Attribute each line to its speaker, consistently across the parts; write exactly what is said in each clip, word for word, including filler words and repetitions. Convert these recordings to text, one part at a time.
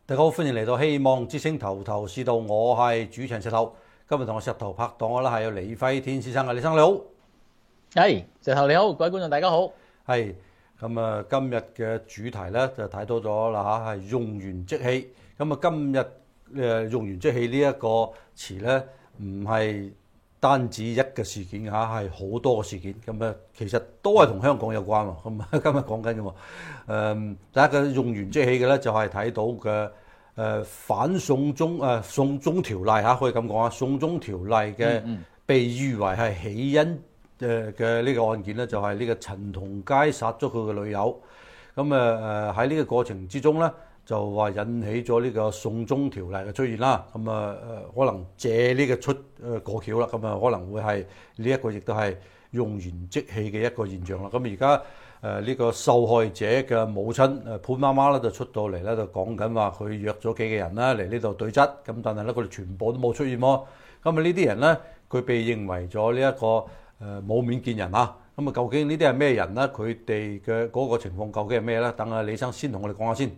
Speaker 1: 大家好，歡迎嚟到希望之星頭頭是道，我係主持人石頭。今日同我石頭拍檔嘅咧係有李輝天先生嘅，李生你好。
Speaker 2: 係石頭你好，各位觀眾大家好。
Speaker 1: 係咁啊，今日嘅主題咧就睇到咗啦嚇，係用完即棄。咁啊，今日誒用完即棄呢一個詞咧，唔係單止一個事件嚇，係好多個事件。咁啊，其實都係同香港有關喎。咁啊，今日講緊嘅喎。誒，第一個用完即棄嘅咧，就係睇到嘅誒反送中誒送中條例嚇，可以咁講啊。送中條例嘅被譽為係起因誒嘅呢個案件咧，就係呢個陳同佳殺咗佢嘅女友。咁啊誒喺呢個過程之中咧，就話引起咗呢個送中條例嘅出現啦。咁啊誒可能借呢個出誒過橋啦。咁啊可能會係呢一個亦都係用完即棄嘅一個現象啦。咁而家誒呢個受害者嘅母親誒潘媽媽咧就出到嚟咧，就講緊話佢約咗幾個人啦嚟呢度對質。咁但係咧佢哋全部都冇出現喎。咁啊呢啲人咧佢被認為咗呢一個誒冇面見人啊。咁啊究竟呢啲係咩人咧？佢哋嘅嗰個情況究竟係咩咧？等阿李生先同我哋講下先。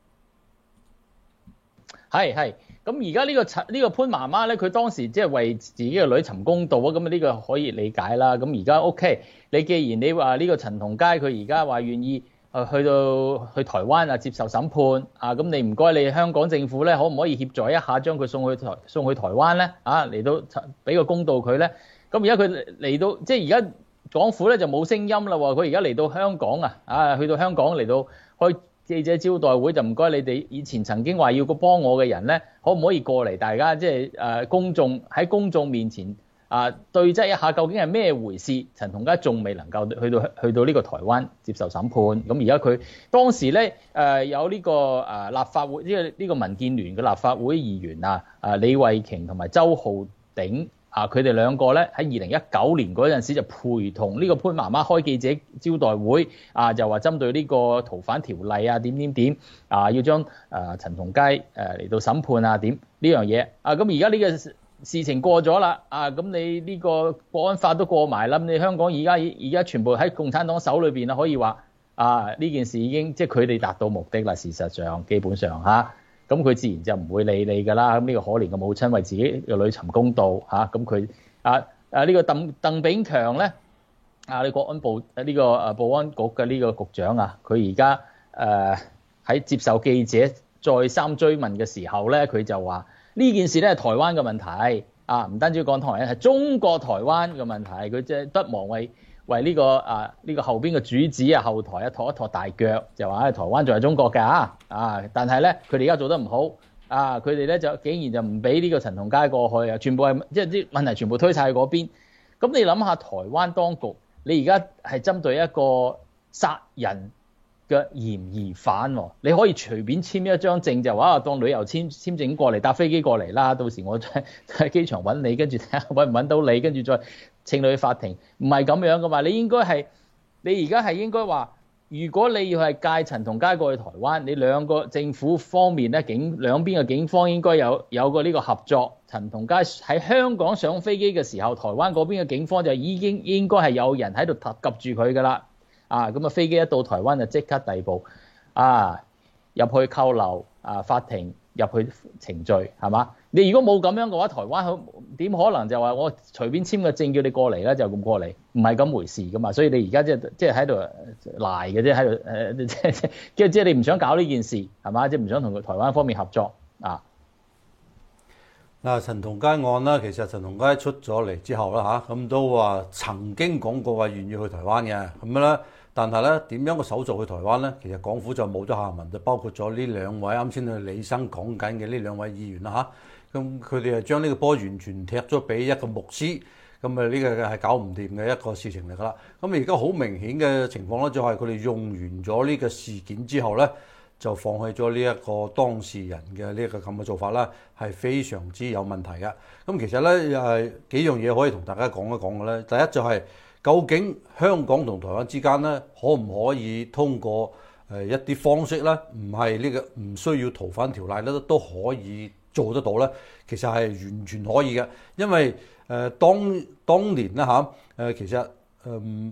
Speaker 2: 係係，咁而家呢個陳呢個潘媽媽咧，佢當時即係為自己嘅女尋公道啊，咁啊呢個可以理解啦。咁而家 OK，你既然你話呢個陳同佳佢而家話願意誒去到去台灣啊接受審判啊，咁你唔該你香港政府咧，可唔可以協助一下將佢送去台送去台灣咧？啊嚟到俾個公道佢咧。咁而家佢嚟到即係而家港府咧就冇聲音啦喎，佢而家嚟到香港啊，啊去到香港嚟到開記者招待會，就唔該你哋以前曾經話要個幫我嘅人咧，可唔可以過嚟？大家即係誒公眾喺公眾面前啊對質一下，究竟係咩回事？陳同佳仲未能夠去到去到呢個台灣接受審判。咁而家佢當時咧誒有呢個誒立法會呢個呢個民建聯嘅立法會議員啊，啊李慧瓊同埋周浩鼎。啊！佢哋兩個咧喺二零一九年嗰陣時就陪同呢個潘媽媽開記者招待會，啊就話針對呢個逃犯條例啊點點點啊要將誒陳同佳誒嚟到審判啊點呢樣嘢啊，咁而家呢個事情過咗啦啊，咁你呢個國安法都過埋啦，你香港而家而家全部喺共產黨手裏邊啦，可以話啊呢件事已經即係佢哋達到目的啦，事實上基本上嚇。咁佢自然就唔會理你㗎啦。咁呢個可憐嘅母親為自己嘅女尋公道嚇。咁佢啊啊呢個鄧鄧炳強咧啊，呢國安部呢個誒保安局嘅呢個局長啊，佢而家誒喺接受記者再三追問嘅時候咧，佢就話呢件事咧係台灣嘅問題啊，唔單止講台灣，係中國台灣嘅問題。佢即係不忘為為呢個啊呢個後邊嘅主子啊後台啊托一托大腳，就話喺台灣仲係中國嘅啊啊！但係咧佢哋而家做得唔好啊，佢哋咧就竟然就唔俾呢個陳同佳過去啊，全部係即係啲問題全部推晒去嗰邊。咁你諗下台灣當局，你而家係針對一個殺人嘅嫌疑犯喎，你可以隨便簽一張證就話啊當旅遊簽簽證過嚟，搭飛機過嚟啦，到時我喺喺機場揾你，跟住睇下揾唔揾到你，跟住再請你去法庭，唔係咁樣噶嘛。你應該係你而家係應該話，如果你要係介陳同佳過去台灣，你兩個政府方面咧警兩邊嘅警方應該有有個呢個合作。陳同佳喺香港上飛機嘅時候，台灣嗰邊嘅警方就已經應該係有人喺度及住佢噶啦。啊，咁啊飛機一到台灣就即刻逮捕，啊入去扣留，啊法庭入去程序係嘛？你如果冇咁樣嘅話，台灣點可能就話我隨便簽個證叫你過嚟咧就咁過嚟？唔係咁回事噶嘛。所以你而家即係即係喺度賴嘅啫，喺度誒即係即係即係你唔想搞呢件事係嘛？即係唔想同佢台灣方面合作啊。
Speaker 1: 嗱，陳同佳案啦，其實陳同佳出咗嚟之後啦嚇，咁都話曾經講過話願意去台灣嘅，咁樣咧，但係咧點樣個手續去台灣咧？其實港府就冇咗下文，就包括咗呢兩位啱先啊李生講緊嘅呢兩位議員啦嚇，咁佢哋係將呢個波完全踢咗俾一個牧師，咁啊呢個係搞唔掂嘅一個事情嚟㗎啦。咁而家好明顯嘅情況咧，就係佢哋用完咗呢個事件之後咧，就放棄咗呢一個當事人嘅呢一個咁嘅做法啦，係非常之有問題嘅。咁其實咧又係幾樣嘢可以同大家講一講嘅咧。第一就係究竟香港同台灣之間咧，可唔可以通過誒一啲方式咧，唔係呢個唔需要逃犯條例咧，都可以做得到咧？其實係完全可以嘅，因為誒當當年啦嚇誒，其實誒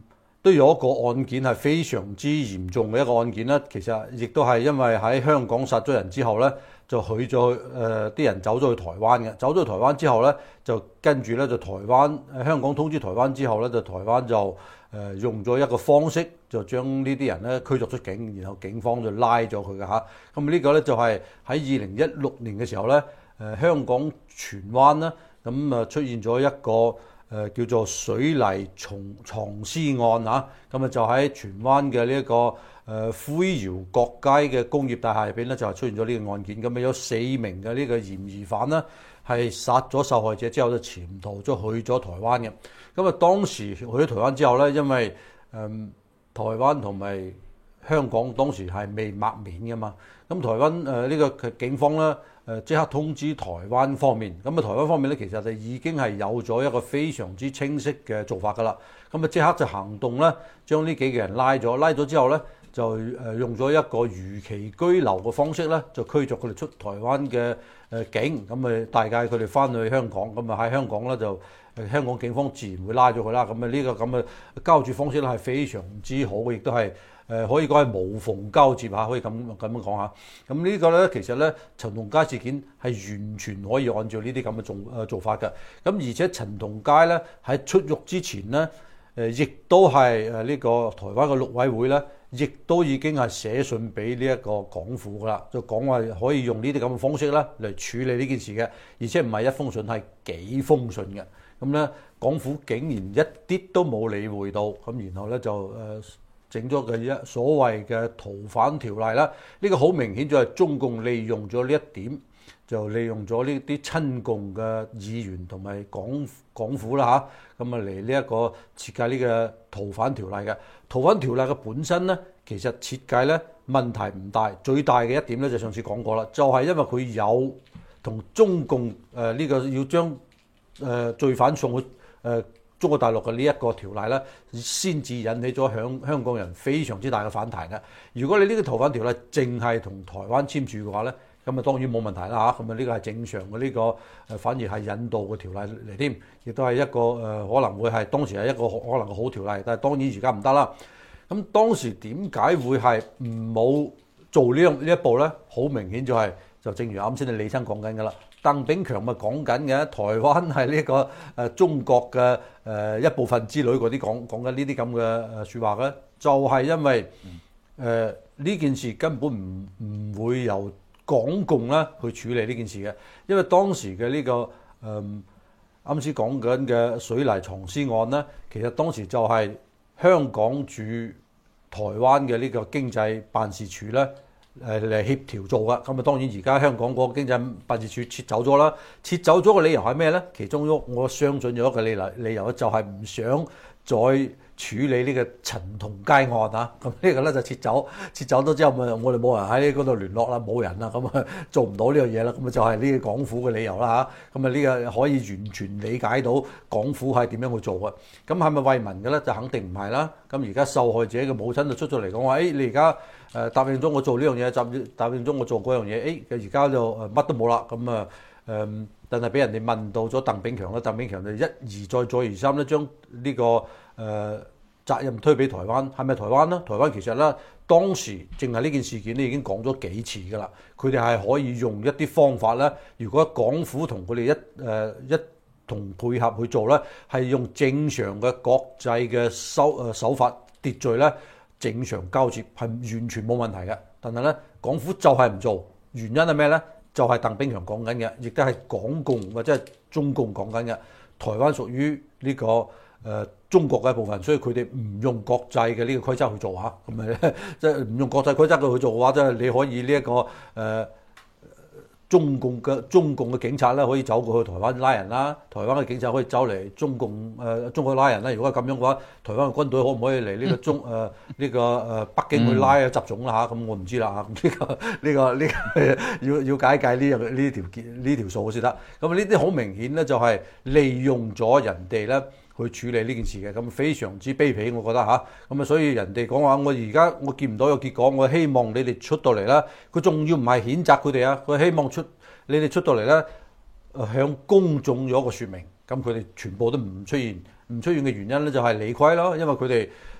Speaker 1: 都有一個案件係非常之嚴重嘅一個案件啦。其實亦都係因為喺香港殺咗人之後咧，就去咗誒啲人走咗去台灣嘅，走咗去台灣之後咧，就跟住咧就台灣誒香港通知台灣之後咧，就台灣就誒、呃、用咗一個方式，就將呢啲人咧驅逐出境，然後警方就拉咗佢嘅嚇。咁呢個咧就係喺二零一六年嘅時候咧，誒、呃、香港荃灣啦，咁啊出現咗一個。誒、呃、叫做水泥藏藏屍案啊，咁啊就喺荃灣嘅呢一個誒、呃、灰窯角街嘅工業大廈入邊咧，就係出現咗呢個案件。咁啊有四名嘅呢個嫌疑犯呢，係殺咗受害者之後就潛逃咗去咗台灣嘅。咁啊當時去咗台灣之後咧，因為誒、呃、台灣同埋香港當時係未抹面嘅嘛，咁台灣誒呢、呃這個警方咧。誒即刻通知台灣方面，咁啊台灣方面咧其實就已經係有咗一個非常之清晰嘅做法㗎啦。咁啊即刻就行動咧，將呢幾個人拉咗，拉咗之後咧就誒用咗一個如期居留嘅方式咧，就驅逐佢哋出台灣嘅誒境，咁啊大介佢哋翻去香港，咁啊喺香港咧就誒香港警方自然會拉咗佢啦。咁啊呢個咁嘅交接方式咧係非常之好嘅，亦都係。誒可以講係無縫交接嚇，可以咁咁樣講下。咁呢個咧其實咧陳同佳事件係完全可以按照呢啲咁嘅做誒做法嘅。咁而且陳同佳咧喺出獄之前咧，誒亦都係誒呢個台灣嘅陸委會咧，亦都已經係寫信俾呢一個港府噶啦，就講話可以用呢啲咁嘅方式咧嚟處理呢件事嘅，而且唔係一封信係幾封信嘅。咁咧港府竟然一啲都冇理會到，咁然後咧就誒。呃整咗嘅一所謂嘅逃犯條例啦，呢個好明顯就係中共利用咗呢一點，就利用咗呢啲親共嘅議員同埋港港府啦嚇，咁啊嚟呢一個設計呢個逃犯條例嘅逃犯條例嘅本身咧，其實設計咧問題唔大，最大嘅一點咧就上次講過啦，就係因為佢有同中共誒呢個要將誒罪犯送去誒。中國大陸嘅呢一個條例咧，先至引起咗香香港人非常之大嘅反彈嘅。如果你呢個逃犯條例淨係同台灣簽署嘅話咧，咁啊當然冇問題啦嚇。咁啊呢個係正常嘅呢個誒，反而係引導嘅條例嚟添，亦都係一個誒可能會係當時係一個可能嘅好條例，但係當然而家唔得啦。咁當時點解會係唔冇做呢樣呢一步咧？好明顯就係、是、就正如啱先你李生講緊㗎啦。鄧炳強咪講緊嘅，台灣係呢個誒中國嘅誒一部分之類嗰啲講講緊呢啲咁嘅誒説話嘅，就係因為誒呢件事根本唔唔會由港共咧去處理呢件事嘅，因為當時嘅呢個誒啱先講緊嘅水泥藏屍案咧，其實當時就係香港駐台灣嘅呢個經濟辦事處咧。誒嚟協調做㗎，咁啊當然而家香港嗰個經濟辦事處撤走咗啦，撤走咗嘅理由係咩咧？其中一我相信咗一個理由理由就係唔想再處理呢個陳同佳案啊，咁呢個咧就撤走，撤走咗之後咪我哋冇人喺嗰度聯絡啦，冇人啦，咁啊做唔到呢樣嘢啦，咁啊就係呢個港府嘅理由啦嚇，咁啊呢個可以完全理解到港府係點樣去做嘅，咁係咪為民嘅咧？就肯定唔係啦。咁而家受害者嘅母親就出咗嚟講話，誒、哎、你而家誒答應咗我做呢樣嘢，答答應咗我做嗰樣嘢，誒而家就誒乜都冇啦，咁啊誒，但係俾人哋問到咗鄧炳強啦，鄧炳強就一而再再而三咧將呢個誒。呃責任推俾台灣，係咪台灣呢？台灣其實咧當時淨係呢件事件咧已經講咗幾次㗎啦。佢哋係可以用一啲方法咧，如果港府同佢哋一誒、呃、一同配合去做咧，係用正常嘅國際嘅手誒手法秩序咧，正常交接係完全冇問題嘅。但係咧港府就係唔做，原因係咩咧？就係、是、鄧炳強講緊嘅，亦都係港共或者係中共講緊嘅。台灣屬於呢、這個誒。呃中國嘅一部分，所以佢哋唔用國際嘅呢個規則去做嚇，咁咪即係唔用國際規則去做嘅話，即係你可以呢、這、一個誒、呃、中共嘅中共嘅警察咧，可以走過去台灣拉人啦；台灣嘅警察可以走嚟中共誒、呃、中國拉人啦。如果係咁樣嘅話，台灣嘅軍隊可唔可以嚟呢個中誒呢、呃這個誒北京去拉啊習總啦嚇？咁我唔知啦嚇，呢、這個呢、這個呢、這個、要要解解呢樣呢條呢條數先得。咁呢啲好明顯咧，就係利用咗人哋咧。去處理呢件事嘅，咁非常之卑鄙，我覺得吓，咁啊，所以人哋講話，我而家我見唔到有結果，我希望你哋出到嚟啦。佢仲要唔係譴責佢哋啊？佢希望出你哋出到嚟咧，向公眾有一個説明。咁佢哋全部都唔出現，唔出現嘅原因咧就係理虧咯，因為佢哋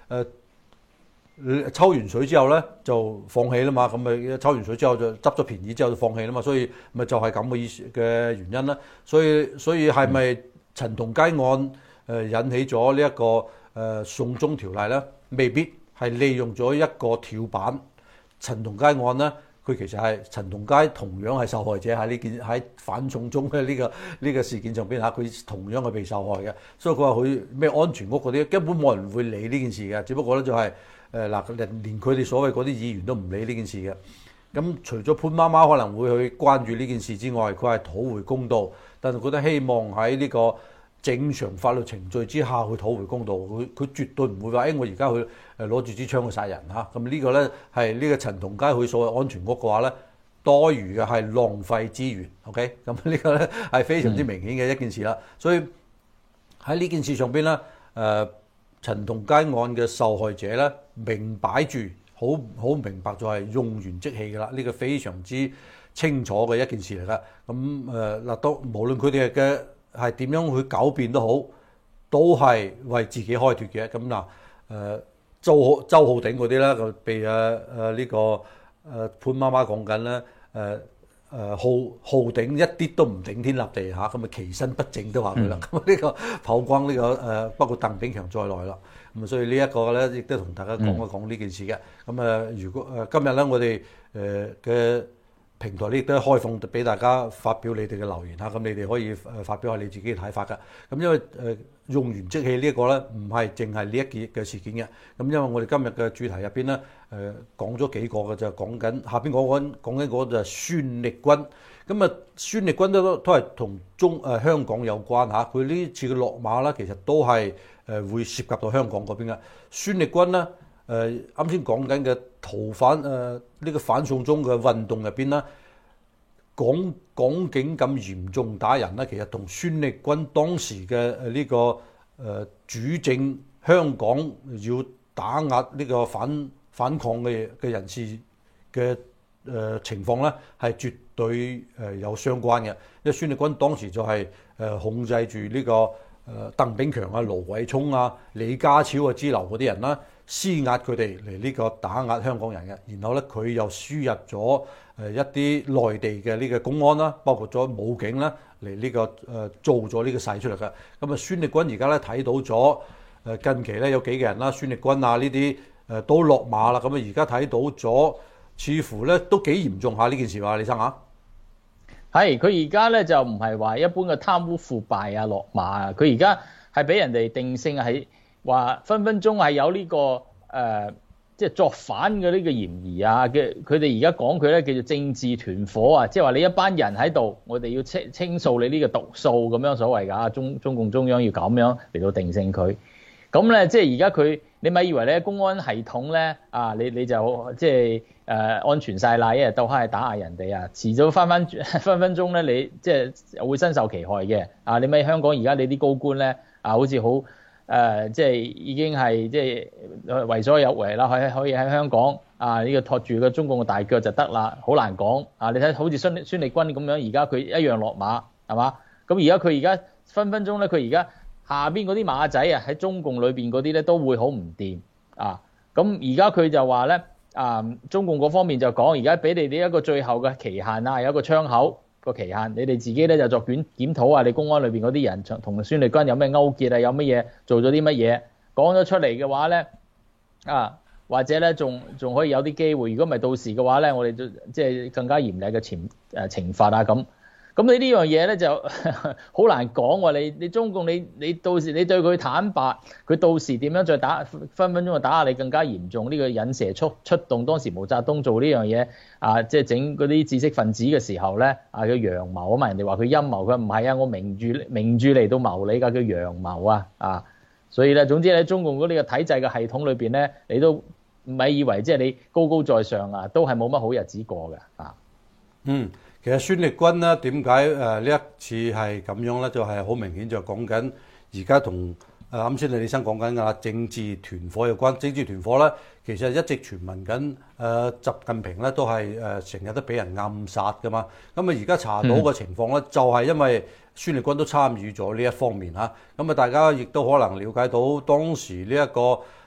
Speaker 1: 誒抽完水之後咧就放棄啦嘛，咁咪抽完水之後就執咗便宜之後就放棄啦嘛，所以咪就係咁嘅意思嘅原因啦。所以所以係咪陳同佳案誒引起咗呢一個誒送中條例咧？未必，係利用咗一個跳板。陳同佳案咧，佢其實係陳同佳同樣係受害者喺呢件喺反送中嘅呢個呢個事件上邊嚇，佢同樣係被受害嘅。所以佢話佢咩安全屋嗰啲根本冇人會理呢件事嘅，只不過咧就係、是。誒嗱，連佢哋所謂嗰啲議員都唔理呢件事嘅。咁除咗潘媽媽可能會去關注呢件事之外，佢係討回公道，但係覺得希望喺呢個正常法律程序之下去討回公道。佢佢絕對唔會話誒、哎，我而家去誒攞住支槍去殺人嚇。咁呢個咧係呢個陳同佳佢所謂安全屋嘅話咧，多餘嘅係浪費資源。OK，咁呢個咧係非常之明顯嘅一件事啦。嗯、所以喺呢件事上邊咧，誒、呃。陳同佳案嘅受害者咧，明擺住好好明白就係用完即棄㗎啦，呢、這個非常之清楚嘅一件事嚟㗎。咁誒嗱，都無論佢哋嘅係點樣去狡辯都好，都係為自己開脫嘅。咁嗱誒，周周浩鼎嗰啲咧，就被誒誒呢個誒潘媽媽講緊咧誒。呃誒浩浩鼎一啲都唔頂天立地嚇，咁啊其身不正都話佢啦。咁呢、嗯、個曝光呢、這個誒、呃，包括鄧炳強在內啦。咁所以呢一個咧，亦都同大家講一講呢件事嘅。咁啊，如果誒、呃、今日咧，我哋誒嘅平台呢亦都開放俾大家發表你哋嘅留言嚇。咁你哋可以誒發表下你自己嘅睇法㗎。咁因為誒、呃、用完即棄呢一個咧，唔係淨係呢一件嘅事件嘅。咁因為我哋今日嘅主題入邊咧。誒講咗幾個嘅就係講緊下邊講緊講緊嗰個就係孫力軍，咁啊孫力軍都都係同中誒、呃、香港有關嚇，佢呢次嘅落馬啦，其實都係誒、呃、會涉及到香港嗰邊嘅。孫力軍咧誒啱先講緊嘅逃犯誒呢、呃這個反送中嘅運動入邊啦，港港警咁嚴重打人啦，其實同孫力軍當時嘅誒呢個誒、呃、主政香港要打壓呢個反反抗嘅嘅人士嘅誒、呃、情況咧，係絕對誒、呃、有相關嘅。因為孫力軍當時就係、是、誒、呃、控制住呢、這個誒、呃、鄧炳強啊、盧偉聰啊、李家超啊之流嗰啲人啦，施壓佢哋嚟呢個打壓香港人嘅。然後咧，佢又輸入咗誒一啲內地嘅呢個公安啦，包括咗武警啦，嚟呢、這個誒、呃、做咗呢個勢出嚟嘅。咁啊，孫力軍而家咧睇到咗誒近期咧有幾個人啦，孫力軍啊呢啲。誒都落馬啦，咁啊而家睇到咗，似乎咧都幾嚴重下呢件事話，李生嚇。
Speaker 2: 係，佢而家咧就唔係話一般嘅貪污腐敗啊落馬啊，佢而家係俾人哋定性係話分分鐘係有呢、這個誒，即、呃、係、就是、作反嘅呢個嫌疑啊嘅。佢哋而家講佢咧叫做政治團伙啊，即係話你一班人喺度，我哋要清清掃你呢個毒素咁樣所謂㗎。中中共中央要咁樣嚟到定性佢。咁咧，即係而家佢，你咪以為咧公安系統咧啊，你你就即係誒安全晒啦，一日到黑係打壓人哋啊，遲早翻翻分分鐘咧，你即係會身受其害嘅啊！你咪香港而家你啲高官咧啊，好似好誒，即係已經係即係為所有為啦，可以可以喺香港啊呢個托住個中共嘅大腳就得啦，好難講啊！你睇好似孫孫力軍咁樣，而家佢一樣落馬係嘛？咁而家佢而家分分鐘咧，佢而家。下邊嗰啲馬仔啊，喺中共裏邊嗰啲咧都會好唔掂啊！咁而家佢就話咧啊，中共嗰方面就講，而家俾你哋一個最後嘅期限啊，有一個窗口個期限，你哋自己咧就作檢檢討啊，你公安裏邊嗰啲人同孫力軍有咩勾結啊，有乜嘢做咗啲乜嘢，講咗出嚟嘅話咧啊，或者咧仲仲可以有啲機會，如果唔係到時嘅話咧，我哋就即係更加嚴厲嘅懲誒懲罰啊咁。咁你呢樣嘢咧就好難講喎，你你中共你你到時你對佢坦白，佢到時點樣再打分分鐘就打下你更加嚴重，呢個引蛇出出動當時毛澤東做呢樣嘢啊，即係整嗰啲知識分子嘅時候咧啊，叫陽謀啊嘛，人哋話佢陰謀，佢唔係啊，我明住明住嚟到謀你㗎，叫陽謀啊啊，所以咧總之喺中共嗰啲個體制嘅系統裏邊咧，你都唔係以為即係你高高在上啊，都係冇乜好日子過嘅啊。
Speaker 1: 嗯。其實孫力軍咧點解誒呢一次係咁樣咧？就係、是、好明顯就講緊而家同誒啱先李生講緊㗎啦，政治團伙有關。政治團伙咧，其實一直傳聞緊誒、呃、習近平咧都係誒成日都俾人暗殺㗎嘛。咁啊而家查到嘅情況咧，嗯、就係因為孫力軍都參與咗呢一方面嚇。咁啊大家亦都可能了解到當時呢、這、一個誒、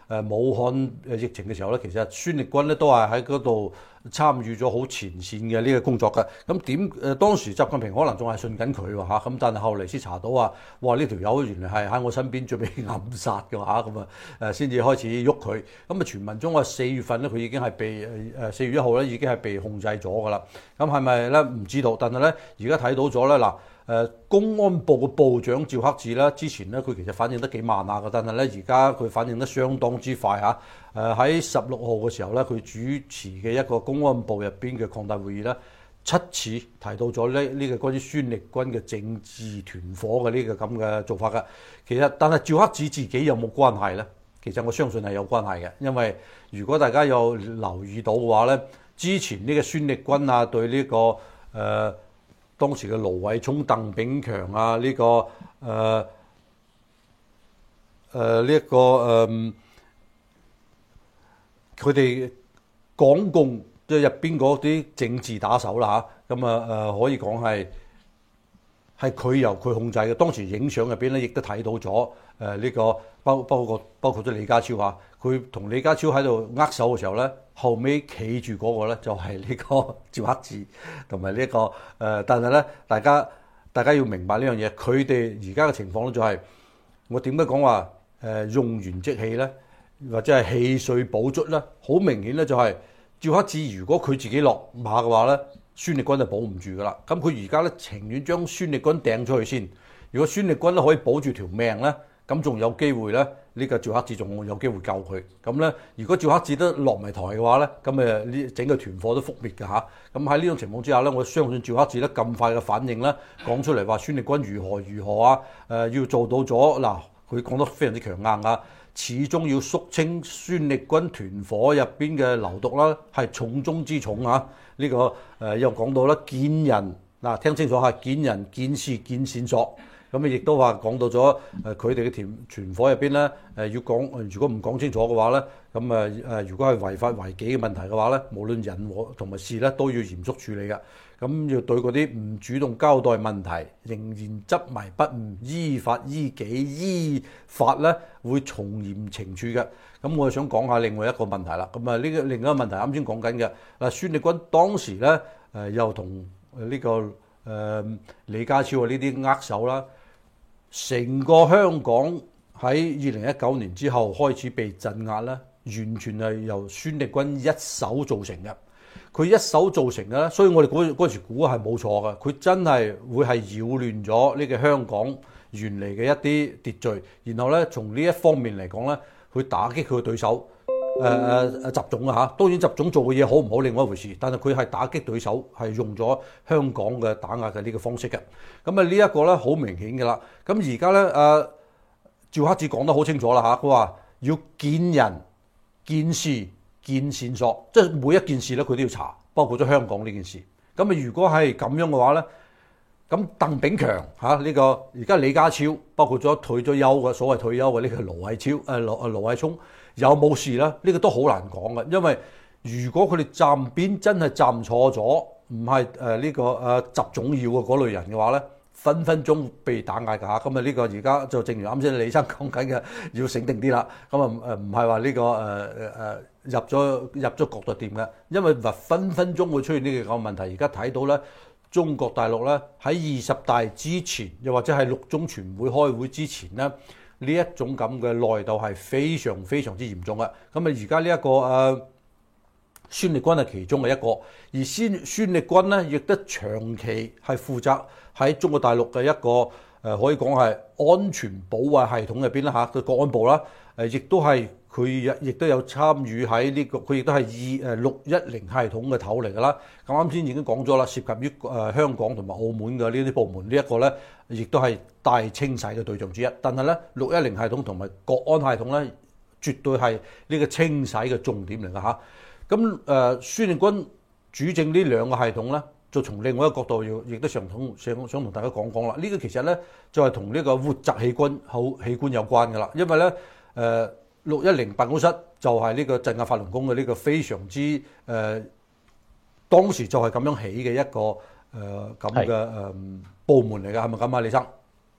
Speaker 1: 誒武漢誒疫情嘅時候咧，其實孫力軍咧都係喺嗰度參與咗好前線嘅呢個工作嘅。咁點誒當時習近平可能仲係信緊佢喎嚇，咁但係後嚟先查到話，哇呢條友原來係喺我身邊準備暗殺嘅嚇，咁啊誒先至開始喐佢。咁啊傳聞中話四月份咧佢已經係被誒誒四月一號咧已經係被控制咗㗎啦。咁係咪咧唔知道？但係咧而家睇到咗咧嗱。誒公安部嘅部長趙克志咧，之前咧佢其實反應得幾慢下嘅，但係咧而家佢反應得相當之快嚇。誒喺十六號嘅時候咧，佢主持嘅一個公安部入邊嘅擴大會議咧，七次提到咗呢呢個關於孫力軍嘅政治團伙嘅呢個咁嘅做法嘅。其實，但係趙克志自己有冇關係咧？其實我相信係有關係嘅，因為如果大家有留意到嘅話咧，之前呢個孫力軍啊對呢、這個誒。呃當時嘅盧偉聰、鄧炳強啊，呢、這個誒誒呢一個誒，佢哋港共即係入邊嗰啲政治打手啦嚇，咁啊誒可以講係係佢由佢控制嘅。當時影相入邊咧，亦都睇到咗誒呢個包包括包括咗李家超嚇，佢同李家超喺度握手嘅時候咧。後尾企住嗰個咧就係呢個趙克志同埋呢個誒、呃，但係咧大家大家要明白呢樣嘢，佢哋而家嘅情況咧就係、是、我點解講話誒用完即棄咧，或者係棄稅補足咧，好明顯咧就係、是、趙克志如果佢自己落馬嘅話咧，孫力軍就保唔住噶啦。咁佢而家咧情願將孫力軍掟出去先，如果孫力軍咧可以保住條命咧，咁仲有機會咧。呢個趙克志仲有機會救佢，咁咧如果趙克志都落埋台嘅話咧，咁誒呢整個團伙都覆滅嘅嚇。咁喺呢種情況之下咧，我相信趙克志咧咁快嘅反應咧，講出嚟話孫力軍如何如何啊，誒、呃、要做到咗嗱，佢講得非常之強硬啊，始終要肅清孫力軍團伙入邊嘅流毒啦，係重中之重啊！呢、這個誒又講到啦，見人嗱聽清楚嚇，見人見事見線索。咁啊，亦都話講到咗誒，佢哋嘅團團伙入邊咧，誒要講，如果唔講清楚嘅話咧，咁誒誒，如果係違法違紀嘅問題嘅話咧，無論人和同埋事咧，都要嚴肅處理嘅。咁要對嗰啲唔主動交代問題，仍然執迷不悟，依法依紀依法咧，會從嚴懲處嘅。咁我想講下另外一個問題啦。咁啊，呢個另一個問題啱先講緊嘅嗱，孫力軍當時咧誒又同呢個誒、呃、李家超啊呢啲握手啦。成個香港喺二零一九年之後開始被鎮壓咧，完全係由孫力軍一手造成嘅。佢一手造成嘅咧，所以我哋嗰嗰時估係冇錯嘅。佢真係會係擾亂咗呢個香港原嚟嘅一啲秩序，然後咧從呢一方面嚟講咧，去打擊佢嘅對手。誒誒誒習總啊嚇，當然習總做嘅嘢好唔好另外一回事，但係佢係打擊對手，係用咗香港嘅打壓嘅呢個方式嘅。咁啊呢一個咧好明顯嘅啦。咁而家咧誒趙克志講得好清楚啦嚇，佢話要見人、見事、見線索，即係每一件事咧佢都要查，包括咗香港呢件事。咁啊如果係咁樣嘅話咧，咁鄧炳強嚇呢個而家李家超，包括咗退咗休嘅所謂退休嘅呢個盧偉超誒盧誒盧偉聰。有冇事咧？呢、這個都好難講嘅，因為如果佢哋站邊真係站錯咗，唔係誒呢個誒習總要嘅嗰類人嘅話咧，分分鐘被打壓㗎嚇。咁啊呢個而家就正如啱先李生講緊嘅，要醒定啲啦。咁啊誒唔係話呢個誒誒、呃、入咗入咗角度掂嘅，因為話分分鐘會出現呢個咁嘅問題。而家睇到咧，中國大陸咧喺二十大之前，又或者係六中全會開會之前咧。呢一種咁嘅內鬥係非常非常之嚴重嘅，咁啊而家呢一個誒、呃、孫力軍係其中嘅一個，而孫孫力軍咧亦都長期係負責喺中國大陸嘅一個誒、呃、可以講係安全保衞系統入邊啦嚇，嘅國安部啦，誒亦都係佢亦都有參與喺呢、這個，佢亦都係二誒六一零系統嘅頭嚟㗎啦。咁啱先已經講咗啦，涉及於誒香港同埋澳門嘅呢啲部門，這個、呢一個咧亦都係大清洗嘅對象之一。但係咧六一零系統同埋國安系統咧，絕對係呢個清洗嘅重點嚟㗎嚇。咁誒、呃、孫力軍主政呢兩個系統咧，就從另外一個角度要，亦都想同想想同大家講講啦。呢、這個其實咧就係同呢個活摘器官好器官有關㗎啦，因為咧誒。呃六一零辦公室就係呢個鎮壓法輪功嘅呢個非常之誒、呃，當時就係咁樣起嘅一個誒咁嘅誒部門嚟㗎，係咪咁啊，李生？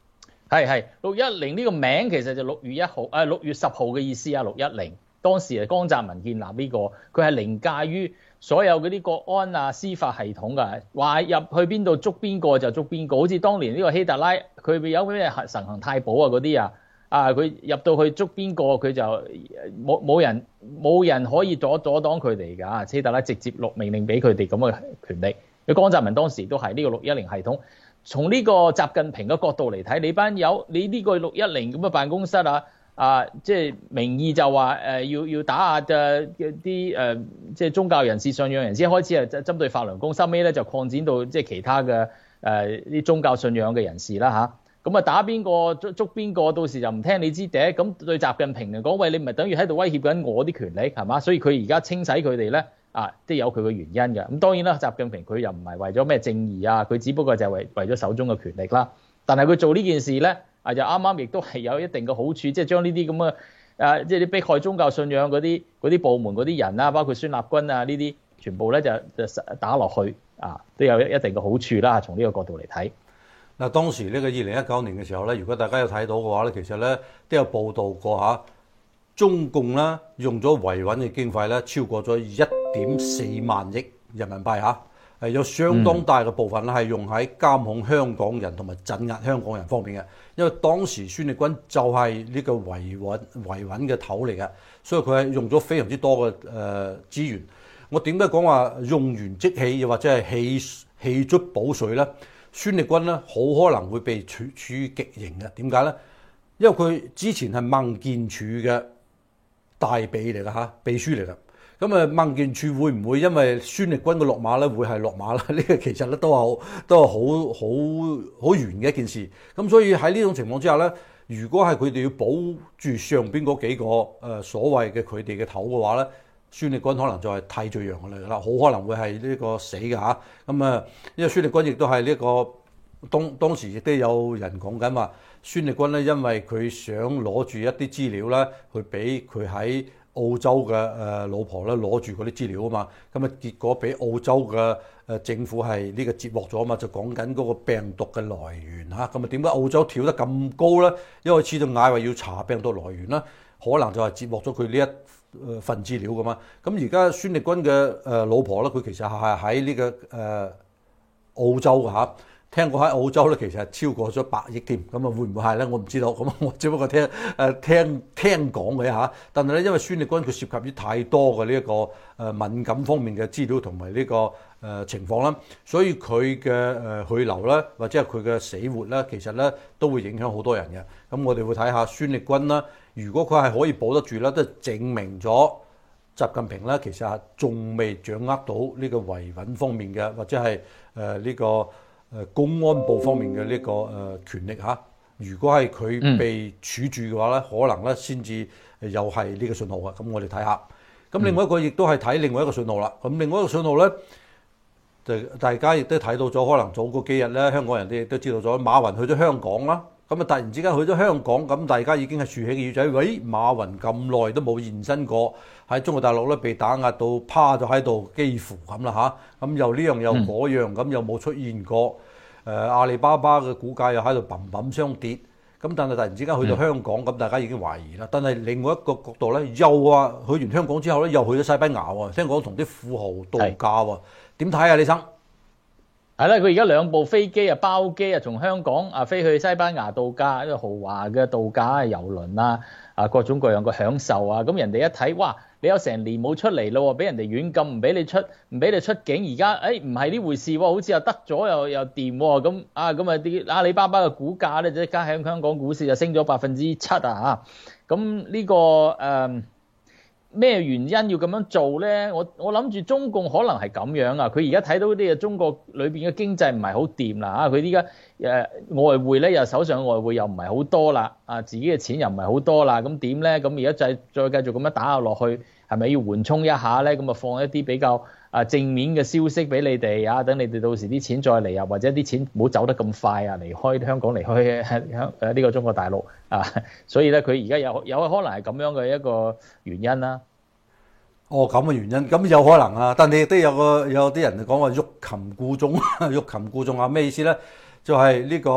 Speaker 2: 係係六一零呢個名其實就六月一號誒六月十號嘅意思啊，六一零當時係江澤民建立呢、這個，佢係凌駕於所有嗰啲國安啊司法系統㗎，話入去邊度捉邊個就捉邊個，好似當年呢個希特拉佢有咩神行太保啊嗰啲啊，啊佢入到去捉邊個佢就冇冇人冇人可以阻阻擋佢哋㗎，希特拉直接落命令俾佢哋咁嘅權力，佢江澤民當時都係呢個六一零系統。從呢個習近平嘅角度嚟睇，你班友你呢個六一零咁嘅辦公室啊，啊即係名義就話誒要要打壓嘅啲誒即係宗教人士、信仰人士，一開始係針對法輪功，收尾咧就擴展到即係其他嘅誒啲宗教信仰嘅人士啦嚇。咁啊打邊個捉捉邊個，到時就唔聽你支笛。咁對習近平嚟講，喂你唔係等於喺度威脅緊我啲權力係嘛？所以佢而家清洗佢哋咧。啊，都有佢嘅原因嘅。咁當然啦，習近平佢又唔係為咗咩正義啊，佢只不過就係為為咗手中嘅權力啦。但係佢做呢件事咧，啊就啱啱亦都係有一定嘅好處，即係將呢啲咁嘅誒，即係啲迫害宗教信仰嗰啲嗰啲部門嗰啲人啦，包括孫立軍啊呢啲，全部咧就就打落去啊，都有一定嘅好處啦。從呢個角度嚟睇，
Speaker 1: 嗱當時呢個二零一九年嘅時候咧，如果大家有睇到嘅話咧，其實咧都有報道過嚇。中共啦用咗維穩嘅經費咧，超過咗一點四萬億人民幣嚇，係有相當大嘅部分咧係用喺監控香港人同埋鎮壓香港人方面嘅。因為當時孫力軍就係呢個維穩維穩嘅頭嚟嘅，所以佢係用咗非常之多嘅誒資源。我點解講話用完即棄，又或者係棄棄卒補水咧？孫力軍咧好可能會被處處於極刑嘅。點解咧？因為佢之前係孟建柱嘅大秘嚟㗎嚇，秘書嚟㗎。咁啊，孟建柱會唔會因為孫力軍嘅落馬咧，會係落馬啦？呢個其實咧都係都係好好好圓嘅一件事。咁所以喺呢種情況之下咧，如果係佢哋要保住上邊嗰幾個誒所謂嘅佢哋嘅頭嘅話咧，孫力軍可能就係替罪羊嚟㗎啦，好可能會係呢個死㗎嚇。咁啊，因為孫力軍亦都係呢個當當時亦都有人講緊話，孫力軍咧因為佢想攞住一啲資料咧，去俾佢喺澳洲嘅誒老婆咧攞住嗰啲資料啊嘛，咁啊結果俾澳洲嘅誒政府係呢個截獲咗啊嘛，就講緊嗰個病毒嘅來源嚇，咁啊點解澳洲跳得咁高咧？因為始終嗌話要查病毒來源啦，可能就係截獲咗佢呢一份資料噶嘛。咁而家孫力軍嘅誒老婆咧，佢其實係喺呢個誒澳洲嘅嚇。聽過喺澳洲咧，其實係超過咗百億添，咁啊會唔會係咧？我唔知道，咁我只不過聽誒聽聽講嘅嚇。但係咧，因為孫力軍佢涉及於太多嘅呢一個誒敏感方面嘅資料同埋呢個誒情況啦，所以佢嘅誒去留咧，或者係佢嘅死活咧，其實咧都會影響好多人嘅。咁我哋會睇下孫力軍啦，如果佢係可以保得住咧，都係證明咗習近平咧其實係仲未掌握到呢個維穩方面嘅，或者係誒呢個。誒公安部方面嘅呢個誒權力嚇，如果係佢被處住嘅話咧，嗯、可能咧先至又係呢個信號啊。咁我哋睇下。咁另外一個亦都係睇另外一個信號啦。咁另外一個信號咧，就大家亦都睇到咗，可能早嗰幾日咧，香港人哋亦都知道咗馬雲去咗香港啦。咁啊，突然之間去咗香港，咁大家已經係豎起個耳仔，喂，馬雲咁耐都冇現身過喺中國大陸咧，被打壓到趴咗喺度，幾乎咁啦嚇。咁又呢樣又嗰樣，咁又冇出現過。誒、呃、阿里巴巴嘅股價又喺度砰砰相跌。咁但係突然之間去到香港，咁大家已經懷疑啦。但係另外一個角度咧，又話去完香港之後咧，又去咗西班牙喎，聽講同啲富豪度假喎。點睇啊，李生？
Speaker 2: 係啦，佢而家兩部飛機啊，包機啊，從香港啊飛去西班牙度假，一個豪華嘅度假遊輪啊，啊各種各樣嘅享受啊，咁人哋一睇，哇！你有成年冇出嚟咯，俾人哋軟禁，唔俾你出，唔俾你出境，而家誒唔係呢回事喎，好似又得咗又又掂喎，咁啊咁啊啲阿里巴巴嘅股價咧，即係加喺香港股市就升咗百分之七啊嚇，咁呢個誒。咩原因要咁樣做咧？我我諗住中共可能係咁樣啊！佢而家睇到啲嘅中國裏邊嘅經濟唔係好掂啦嚇，佢依家誒外匯咧又手上外匯又唔係好多啦，啊自己嘅錢又唔係好多啦，咁點咧？咁而家再再繼續咁樣打下落去，係咪要緩衝一下咧？咁啊放一啲比較啊正面嘅消息俾你哋啊，等你哋到時啲錢再嚟啊，或者啲錢唔好走得咁快啊，離開香港，離開香誒呢個中國大陸啊，所以咧佢而家有有可能係咁樣嘅一個原因啦。
Speaker 1: 哦，咁嘅原因，咁有可能啊，但係亦都有個有啲人講話欲擒故縱，欲擒故縱啊，咩意思咧？就係、是、呢、這個誒、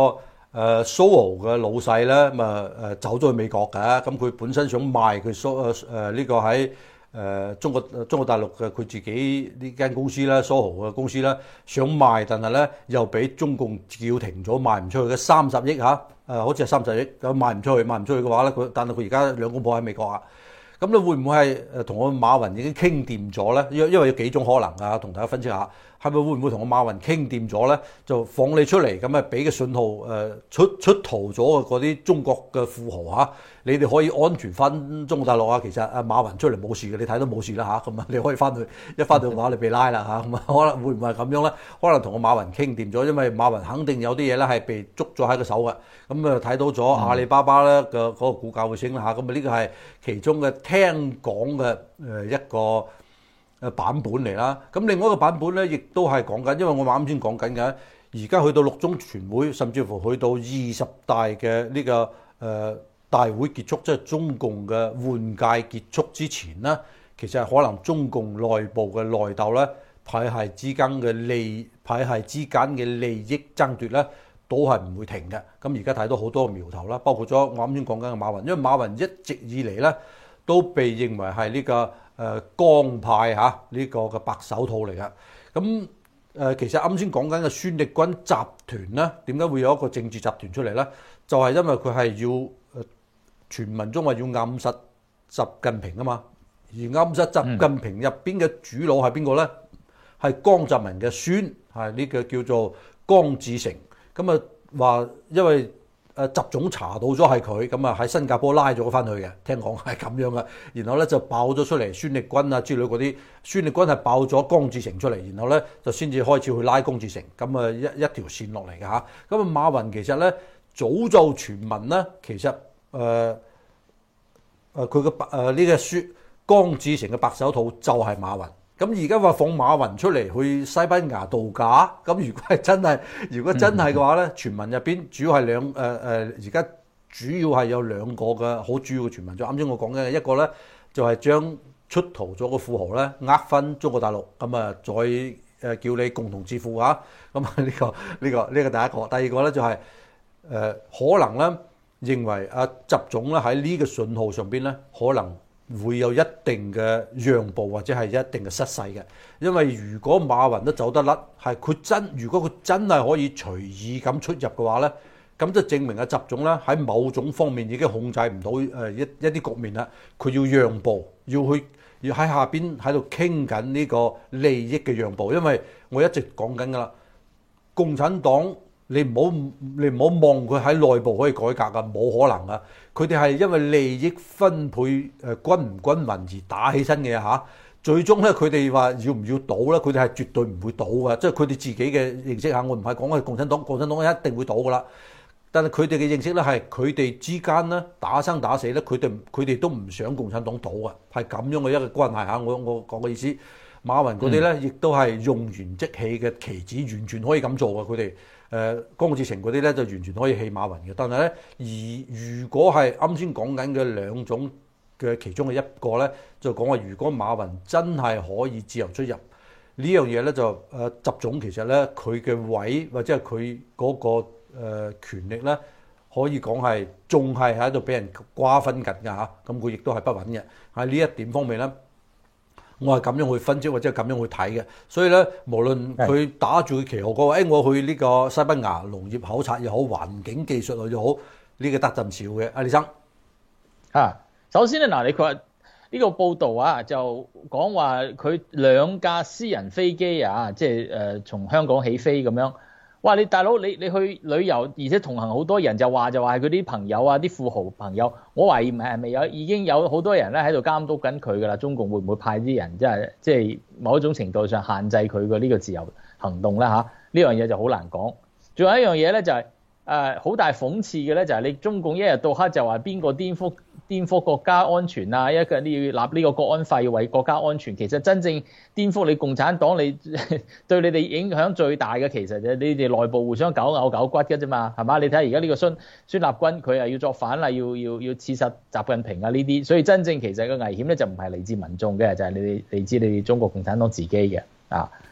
Speaker 1: 誒蘇豪嘅老細咧，咁啊誒走咗去美國嘅，咁佢本身想賣佢蘇誒誒呢個喺誒、呃、中國中國大陸嘅佢自己呢間公司咧，蘇豪嘅公司咧想賣，但係咧又俾中共叫停咗，賣唔出去嘅三十億嚇，誒、啊、好似係三十億咁賣唔出去，賣唔出去嘅話咧，佢但係佢而家兩公婆喺美國啊。咁你會唔會係誒同我馬雲已經傾掂咗咧？因因為有幾種可能啊，同大家分析下，係咪會唔會同我馬雲傾掂咗咧？就放你出嚟，咁啊俾個信號誒出出逃咗嘅嗰啲中國嘅富豪嚇，你哋可以安全翻中國大陸啊！其實阿馬雲出嚟冇事嘅，你睇到冇事啦嚇，咁啊你可以翻去一翻到嘅話，你被拉啦嚇，咁啊可能會唔會係咁樣咧？可能同我馬雲傾掂咗，因為馬雲肯定有啲嘢咧係被捉咗喺個手嘅，咁啊睇到咗阿里巴巴咧嘅嗰個股價會升啦嚇，咁啊呢個係其中嘅聽講嘅誒一個誒版本嚟啦，咁另外一個版本咧，亦都係講緊，因為我啱先講緊嘅，而家去到六中全會，甚至乎去到二十大嘅呢、這個誒、呃、大會結束，即係中共嘅換屆結束之前咧，其實係可能中共內部嘅內鬥咧，派系之間嘅利派系之間嘅利益爭奪咧，都係唔會停嘅。咁而家睇到好多苗頭啦，包括咗我啱先講緊嘅馬雲，因為馬雲一直以嚟咧都被認為係呢、這個。誒江派嚇呢個嘅白手套嚟㗎，咁誒其實啱先講緊嘅孫力軍集團咧，點解會有一個政治集團出嚟咧？就係因為佢係要誒傳聞中話要暗殺習近平啊嘛，而暗殺習近平入邊嘅主腦係邊個咧？係江澤民嘅孫，係呢個叫做江志成。咁啊話因為誒習總查到咗係佢，咁啊喺新加坡拉咗佢翻去嘅，聽講係咁樣嘅。然後咧就爆咗出嚟，孫力軍啊之類嗰啲，孫力軍係爆咗江志成出嚟，然後咧就先至開始去拉江志成，咁啊一一條線落嚟嘅嚇。咁啊馬雲其實咧早就傳聞咧，其實誒誒佢嘅白誒呢個孫江志成嘅白手套就係馬雲。咁而家話放馬雲出嚟去西班牙度假，咁如果係真係，如果真係嘅話咧，傳聞入邊主要係兩誒誒，而家主要係有兩個嘅好主要嘅傳聞。就啱先我講嘅一個咧，就係將出逃咗個富豪咧呃翻中國大陸，咁啊再誒叫你共同致富嚇。咁啊呢個呢個呢個第一個，第二個咧就係誒可能咧認為阿習總咧喺呢個信號上邊咧可能會有一定嘅讓步或者係一定嘅失勢嘅，因為如果馬雲都走得甩，係佢真如果佢真係可以隨意咁出入嘅話咧，咁就證明阿習總咧喺某種方面已經控制唔到誒一一啲局面啦。佢要讓步，要去要喺下邊喺度傾緊呢個利益嘅讓步，因為我一直講緊㗎啦，共產黨。你唔好你唔好望佢喺內部可以改革㗎，冇可能㗎。佢哋係因為利益分配誒均唔均勻而打起身嘅嚇。最終咧，佢哋話要唔要倒咧？佢哋係絕對唔會倒㗎，即係佢哋自己嘅認識嚇。我唔係講係共產黨，共產黨一定會倒㗎啦。但係佢哋嘅認識咧係佢哋之間咧打生打死咧，佢哋佢哋都唔想共產黨倒㗎，係咁樣嘅一個關係嚇。我我講嘅意思，馬雲嗰啲咧亦都係用完即棄嘅棋子，完全可以咁做嘅佢哋。誒江志成嗰啲咧就完全可以棄馬雲嘅，但係咧而如果係啱先講緊嘅兩種嘅其中嘅一個咧，就講話如果馬雲真係可以自由出入呢樣嘢咧，就誒習總其實咧佢嘅位或者係佢嗰個誒、呃、權力咧，可以講係仲係喺度俾人瓜分緊㗎嚇，咁佢亦都係不穩嘅喺呢一點方面咧。我係咁樣去分析或者係咁樣去睇嘅，所以咧，無論佢打住佢旗號講話，誒我去呢個西班牙農業考察又好，環境技術又好，呢、這個得陣少嘅。阿李生，
Speaker 2: 啊，首先咧嗱，你佢話呢個報導啊，就講話佢兩架私人飛機啊，即係誒從香港起飛咁樣。哇！你大佬，你你去旅遊，而且同行好多人，就話就話係佢啲朋友啊，啲富豪朋友。我懷疑唔係係咪有已經有好多人咧喺度監督緊佢㗎啦？中共會唔會派啲人即係即係某一種程度上限制佢嘅呢個自由行動咧？嚇，呢樣嘢就好難講。仲有一樣嘢咧就係誒好大諷刺嘅咧，就係你中共一日到黑就話邊個顛覆顛覆國家安全啊！一個你要立呢個國安法要為國家安全，其實真正顛覆你共產黨，你對你哋影響最大嘅其實就你哋內部互相搞咬搞骨嘅啫嘛，係嘛？你睇下而家呢個孫孫立軍佢又要作反啦，要要要刺殺習近平啊呢啲，所以真正其實個危險咧就唔係嚟自民眾嘅，就係、是、你哋嚟自你哋中國共產黨自己嘅啊。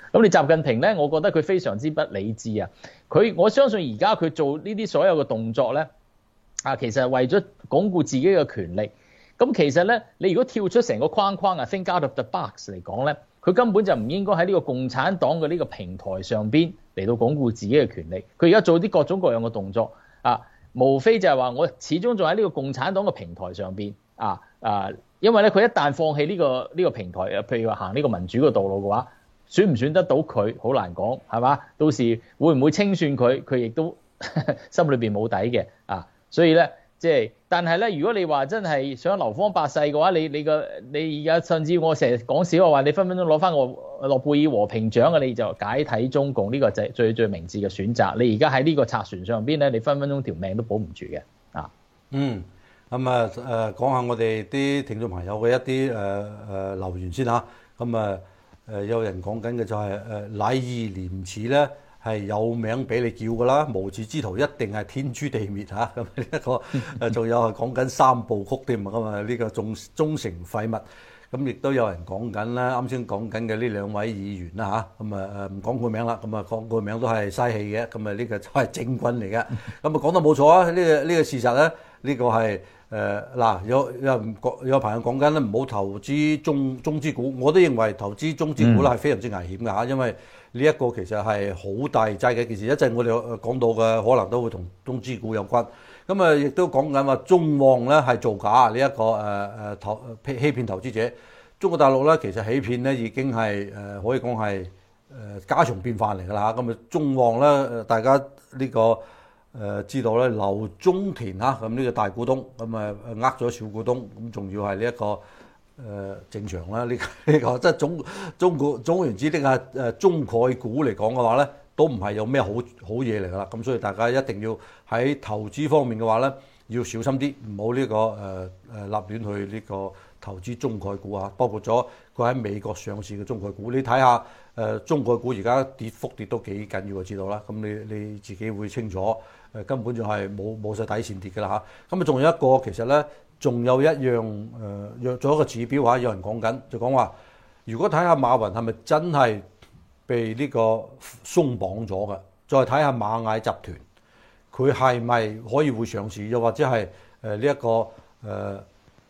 Speaker 2: 咁你習近平咧，我覺得佢非常之不理智啊！佢我相信而家佢做呢啲所有嘅動作咧，啊，其實係為咗鞏固自己嘅權力。咁其實咧，你如果跳出成個框框啊 ，think out of the box 嚟講咧，佢根本就唔應該喺呢個共產黨嘅呢個平台上邊嚟到鞏固自己嘅權力。佢而家做啲各種各樣嘅動作啊，無非就係話我始終仲喺呢個共產黨嘅平台上邊啊啊！因為咧，佢一旦放棄呢個呢個平台，譬如話行呢個民主嘅道路嘅話，選唔選得到佢好難講，係嘛？到時會唔會清算佢，佢亦都心裏邊冇底嘅啊！所以咧。即係，但係咧，如果你話真係想流芳百世嘅話，你你個你而家甚至我成日講笑話，你分分鐘攞翻個諾貝爾和平獎嘅，你就解體中共呢個就係最最明智嘅選擇。你而家喺呢個賊船上邊咧，你分分鐘條命都保唔住嘅啊。嗯，
Speaker 1: 咁啊誒講下我哋啲聽眾朋友嘅一啲誒誒留言先嚇。咁啊誒有人講緊嘅就係誒禮義廉恥咧。係有名俾你叫㗎啦，無恥之徒一定係天誅地滅嚇。咁呢一個誒，仲有係講緊三部曲添啊嘛，呢個忠忠誠廢物。咁亦都有人講緊啦，啱先講緊嘅呢兩位議員啦嚇。咁啊誒唔講佢名啦，咁啊講佢名都係嘥氣嘅。咁啊呢個就係政棍嚟嘅。咁啊講得冇錯啊，呢個呢個事實咧，呢個係誒嗱有有人講有朋友講緊咧，唔好投資中中資股。我都認為投資中資股咧係非常之危險㗎嚇，因為呢一個其實係好大劑嘅一件事，一陣我哋講到嘅可能都會同中資股有關。咁啊，亦都講緊話中旺咧係造假呢一個誒誒投欺欺騙投資者。中國大陸咧其實欺騙咧已經係誒可以講係誒家常便飯嚟㗎啦。咁啊，中旺咧大家呢個誒知道咧，劉忠田嚇咁呢個大股東咁啊呃咗小股東，咁仲要係呢一個。誒、呃、正常啦，呢、這個呢、這個即係總總股總言之，呢個誒中概股嚟講嘅話咧，都唔係有咩好好嘢嚟㗎啦。咁所以大家一定要喺投資方面嘅話咧，要小心啲，唔好呢個誒誒立亂去呢個投資中概股啊。包括咗佢喺美國上市嘅中概股，你睇下誒中概股而家跌幅跌都幾緊要，就知道啦。咁你你自己會清楚誒，根本就係冇冇曬底線跌㗎啦嚇。咁啊，仲有一個其實咧。仲有一樣誒，約咗一個指標嚇，有人講緊就講話，如果睇下馬雲係咪真係被呢個鬆綁咗嘅，再睇下螞蟻集團，佢係咪可以會上市，又或者係誒呢一個誒、呃、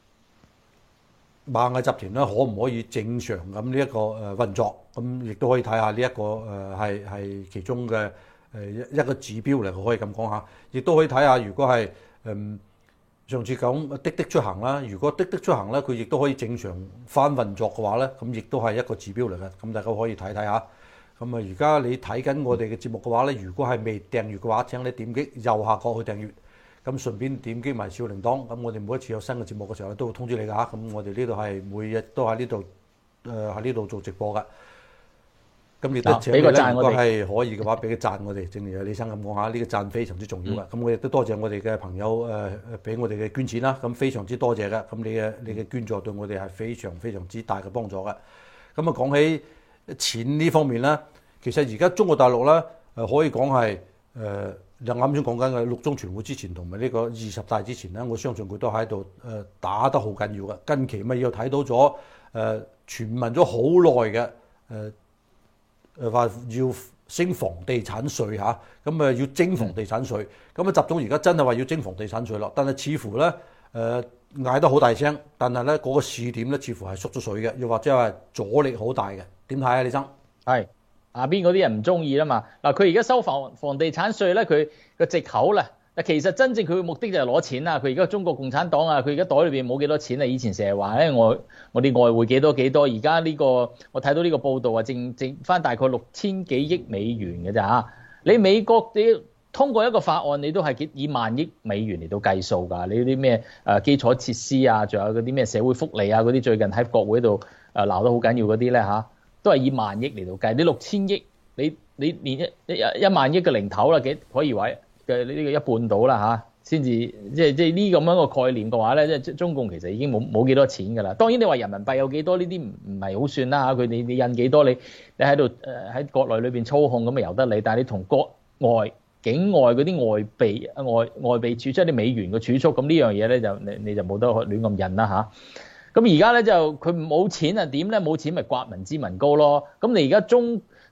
Speaker 1: 螞蟻集團咧，可唔可以正常咁呢一個誒運作？咁亦都可以睇下呢一個誒係係其中嘅誒一一個指標嚟，可以咁講下。亦都可以睇下，如果係誒。嗯上次講滴滴出行啦，如果滴滴出行咧，佢亦都可以正常翻運作嘅話咧，咁亦都係一個指標嚟嘅，咁大家可以睇睇下。咁啊，而家你睇緊我哋嘅節目嘅話咧，如果係未訂閱嘅話，請你點擊右下角去訂閱，咁順便點擊埋小鈴鐺，咁我哋每一次有新嘅節目嘅時候都會通知你㗎嚇。咁我哋呢度係每日都喺呢度誒喺呢度做直播㗎。咁亦都請你咧，如果係可以嘅話，俾個讚我哋。正如李生咁講下，呢個讚非常之重要嘅。咁、嗯、我亦都多謝我哋嘅朋友誒誒俾我哋嘅捐錢啦。咁非常之多謝嘅。咁你嘅你嘅捐助對我哋係非常非常之大嘅幫助嘅。咁啊講起錢呢方面咧，其實而家中國大陸咧誒可以講係誒，就啱先講緊嘅六中全會之前同埋呢個二十大之前咧，我相信佢都喺度誒打得好緊要嘅。近期咪又睇到咗誒傳聞咗好耐嘅誒。呃誒話要升房地產稅嚇，咁誒要徵房地產稅，咁啊習總而家真係話要徵房地產稅咯，但係似乎咧誒嗌得好大聲，但係咧嗰個試點咧似乎係縮咗水嘅，又或者係阻力好大嘅，點睇啊？李生
Speaker 2: 係下邊嗰啲人唔中意啦嘛，嗱佢而家收房房地產稅咧，佢個藉口啦。其實真正佢嘅目的就係攞錢啦。佢而家中國共產黨啊，佢而家袋裏邊冇幾多錢啊。以前成日話咧，我我哋外匯幾多幾多，而家呢個我睇到呢個報道啊，剩剩翻大概六千幾億美元嘅咋嚇。你美國你通過一個法案，你都係幾以萬億美元嚟到計數㗎。你啲咩誒基礎設施啊，仲有嗰啲咩社會福利啊，嗰啲最近喺國會度誒鬧得好緊要嗰啲咧嚇，都係以萬億嚟到計。你六千億，你你連一一一萬億嘅零頭啦，幾可以話？嘅呢個一半到啦嚇，先至即係即係呢咁樣個概念嘅話咧，即係中共其實已經冇冇幾多錢㗎啦。當然你話人民幣有幾多呢啲唔唔係好算啦嚇，佢你你印幾多你你喺度誒喺國內裏邊操控咁咪由得你，但係你同國外境外嗰啲外幣外外幣儲即係啲美元嘅儲蓄，咁呢樣嘢咧就你你就冇得亂咁印啦嚇。咁而家咧就佢冇錢啊點咧？冇錢咪刮民脂民膏咯。咁你而家中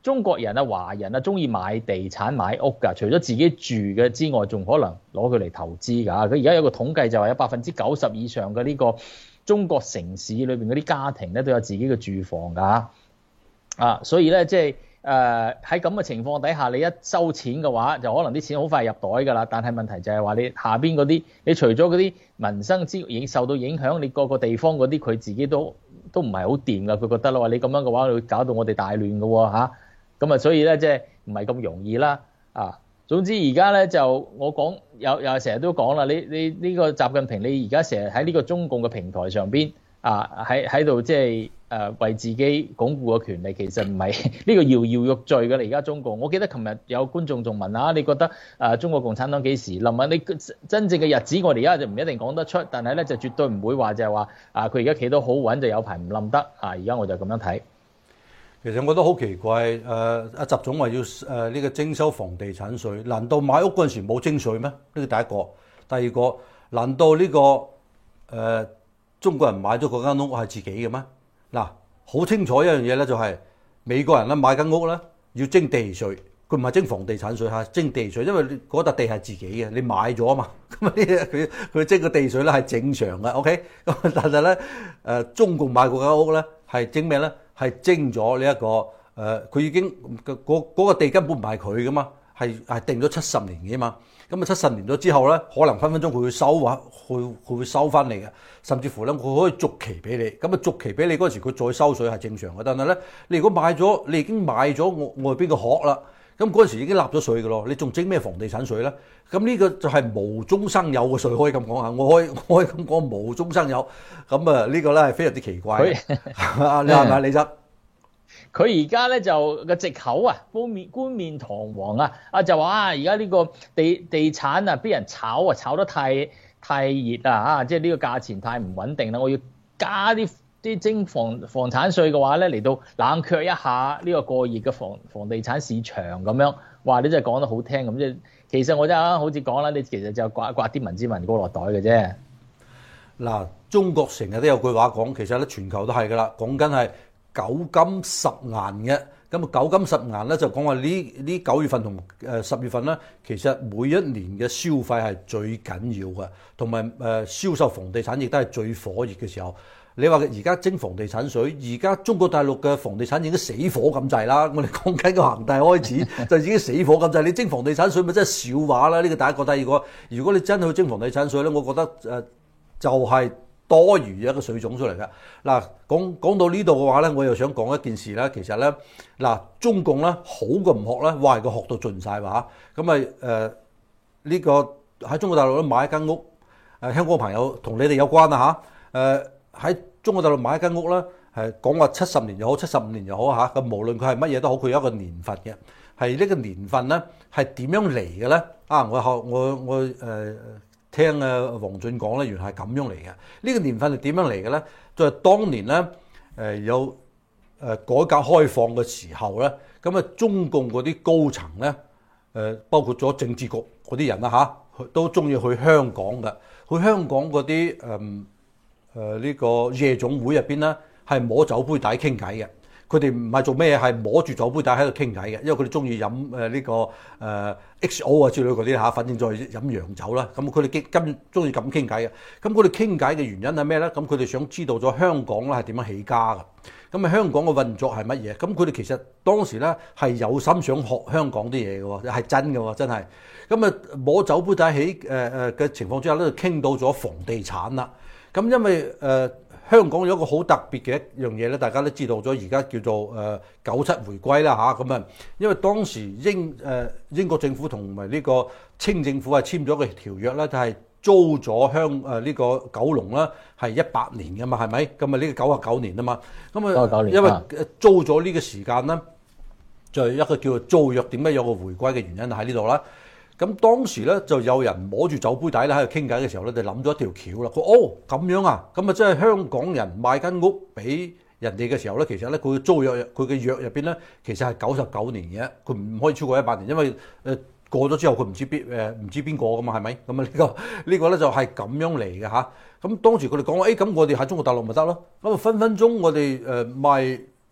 Speaker 2: 中國人啊、華人啊，中意買地產買屋㗎。除咗自己住嘅之外，仲可能攞佢嚟投資㗎。佢而家有個統計就話有百分之九十以上嘅呢個中國城市裏邊嗰啲家庭咧都有自己嘅住房㗎。啊，所以咧即係誒喺咁嘅情況底下，你一收錢嘅話，就可能啲錢好快入袋㗎啦。但係問題就係話你下邊嗰啲，你除咗嗰啲民生之已經受到影響，你個個地方嗰啲佢自己都都唔係好掂㗎。佢覺得啦話你咁樣嘅話，會搞到我哋大亂㗎喎嚇。咁啊，所以咧即係唔係咁容易啦。啊，總之而家咧就我講有又成日都講啦，你你呢個習近平，你而家成日喺呢個中共嘅平台上邊啊，喺喺度即係誒為自己鞏固嘅權利，其實唔係呢個搖搖欲墜嘅啦。而家中共，我記得琴日有觀眾仲問啊，你覺得誒中國共產黨幾時冧啊？你真正嘅日子我哋而家就唔一定講得出，但係咧就絕對唔會話就係話啊佢而家企到好穩就有排唔冧得啊！而家我就咁樣睇。
Speaker 1: 其實我覺得好奇怪，誒、呃、阿習總話要誒呢、呃這個徵收房地產稅，難道買屋嗰陣時冇徵稅咩？呢個第一個，第二個，難道呢、這個誒、呃、中國人買咗嗰間屋係自己嘅咩？嗱，好清楚一樣嘢咧，就係美國人咧買間屋咧要徵地稅，佢唔係徵房地產稅嚇，徵地稅，因為嗰笪地係自己嘅，你買咗啊嘛，咁啊佢佢徵個地稅咧係正常嘅 ，OK，咁但係咧誒中共買嗰間屋咧係徵咩咧？係徵咗呢一個誒，佢、呃、已經嗰嗰、嗰個地根本唔係佢噶嘛，係係定咗七十年嘅嘛。咁啊七十年咗之後咧，可能分分鐘佢會收啊，佢佢會收翻嚟嘅，甚至乎咧佢可以續期俾你。咁啊續期俾你嗰陣時，佢再收稅係正常嘅。但係咧，你如果買咗，你已經買咗外外邊個殼啦，咁嗰陣時已經納咗稅嘅咯，你仲徵咩房地產稅咧？咁呢個就係無中生有嘅稅，可以咁講下。我可以我可以咁講無中生有。咁啊呢個咧係非常之奇怪。啊你係咪李生？
Speaker 2: 佢而家咧就個藉口啊，冠冕冠冕堂皇啊，啊就話啊，而家呢個地地產啊，俾人炒啊，炒得太太熱啊，啊，即係呢個價錢太唔穩定啦，我要加啲啲徵房房產稅嘅話咧，嚟到冷卻一下呢個過熱嘅房房地產市場咁樣。哇！你真係講得好聽咁，即係其實我真係好似講啦，你其實就刮刮啲民脂民膏落袋嘅啫。嗱，
Speaker 1: 中國成日都有句話講，其實咧全球都係噶啦，講緊係九金十顏嘅。咁啊九金十顏咧就講話呢呢九月份同誒十月份咧，其實每一年嘅消費係最緊要嘅，同埋誒銷售房地產亦都係最火熱嘅時候。你話而家徵房地產稅，而家中國大陸嘅房地產已經死火咁滯啦。我哋講緊個恒大開始就已經死火咁滯，你徵房地產稅咪真係笑話啦！呢個第一個，第二個，如果你真係去徵房地產稅咧，我覺得誒就係多餘一個稅種出嚟嘅。嗱，講講到呢度嘅話咧，我又想講一件事咧。其實咧，嗱，中共咧好過唔學咧，壞過學到盡曬話嚇。咁咪誒呢個喺中國大陸咧買一間屋，誒香港朋友同你哋有關啊嚇誒。喺中國大陸買一間屋啦，係講話七十年又好，七十五年又好嚇。咁無論佢係乜嘢都好，佢有一個年份嘅。係呢個年份咧，係點樣嚟嘅咧？啊，我學我我誒、呃、聽啊黃俊講咧，原來係咁樣嚟嘅。呢、這個年份係點樣嚟嘅咧？就係、是、當年咧誒、呃、有誒改革開放嘅時候咧，咁啊中共嗰啲高層咧誒，包括咗政治局嗰啲人啦嚇，都中意去香港嘅。去香港嗰啲誒。嗯誒、呃、呢、這個夜總會入邊咧，係摸酒杯底傾偈嘅。佢哋唔係做咩，係摸住酒杯底喺度傾偈嘅。因為佢哋中意飲誒呢個誒、呃、X O 啊之類嗰啲嚇，反正就係飲洋酒啦。咁佢哋傾跟中意咁傾偈嘅。咁佢哋傾偈嘅原因係咩咧？咁佢哋想知道咗香港咧係點樣起家㗎。咁啊香港嘅運作係乜嘢？咁佢哋其實當時咧係有心想學香港啲嘢嘅喎，係真嘅喎，真係。咁啊摸酒杯底起誒誒嘅情況之下咧，就傾到咗房地產啦。咁因為誒、呃、香港有一個好特別嘅一樣嘢咧，大家都知道咗，而家叫做誒、呃、九七回歸啦嚇。咁啊，因為當時英誒、呃、英國政府同埋呢個清政府係簽咗個條約咧，就係、是、租咗香誒呢、呃這個九龍啦，係一百年嘅嘛，係咪？咁啊呢個九十九年啊嘛，咁啊因為租咗呢個時間咧，就係一個叫做租約。點解有個回歸嘅原因喺呢度啦？咁當時咧就有人摸住酒杯底咧喺度傾偈嘅時候咧，就諗咗一條橋啦。佢哦咁樣啊，咁啊即係香港人買間屋俾人哋嘅時候咧，其實咧佢嘅租約佢嘅約入邊咧，其實係九十九年嘅，佢唔可以超過一百年，因為誒過咗之後佢唔知邊誒唔知邊個噶嘛，係咪？咁啊呢個呢個咧就係咁樣嚟嘅嚇。咁當時佢哋講話誒，咁我哋喺中國大陸咪得咯？咁啊分分鐘我哋誒賣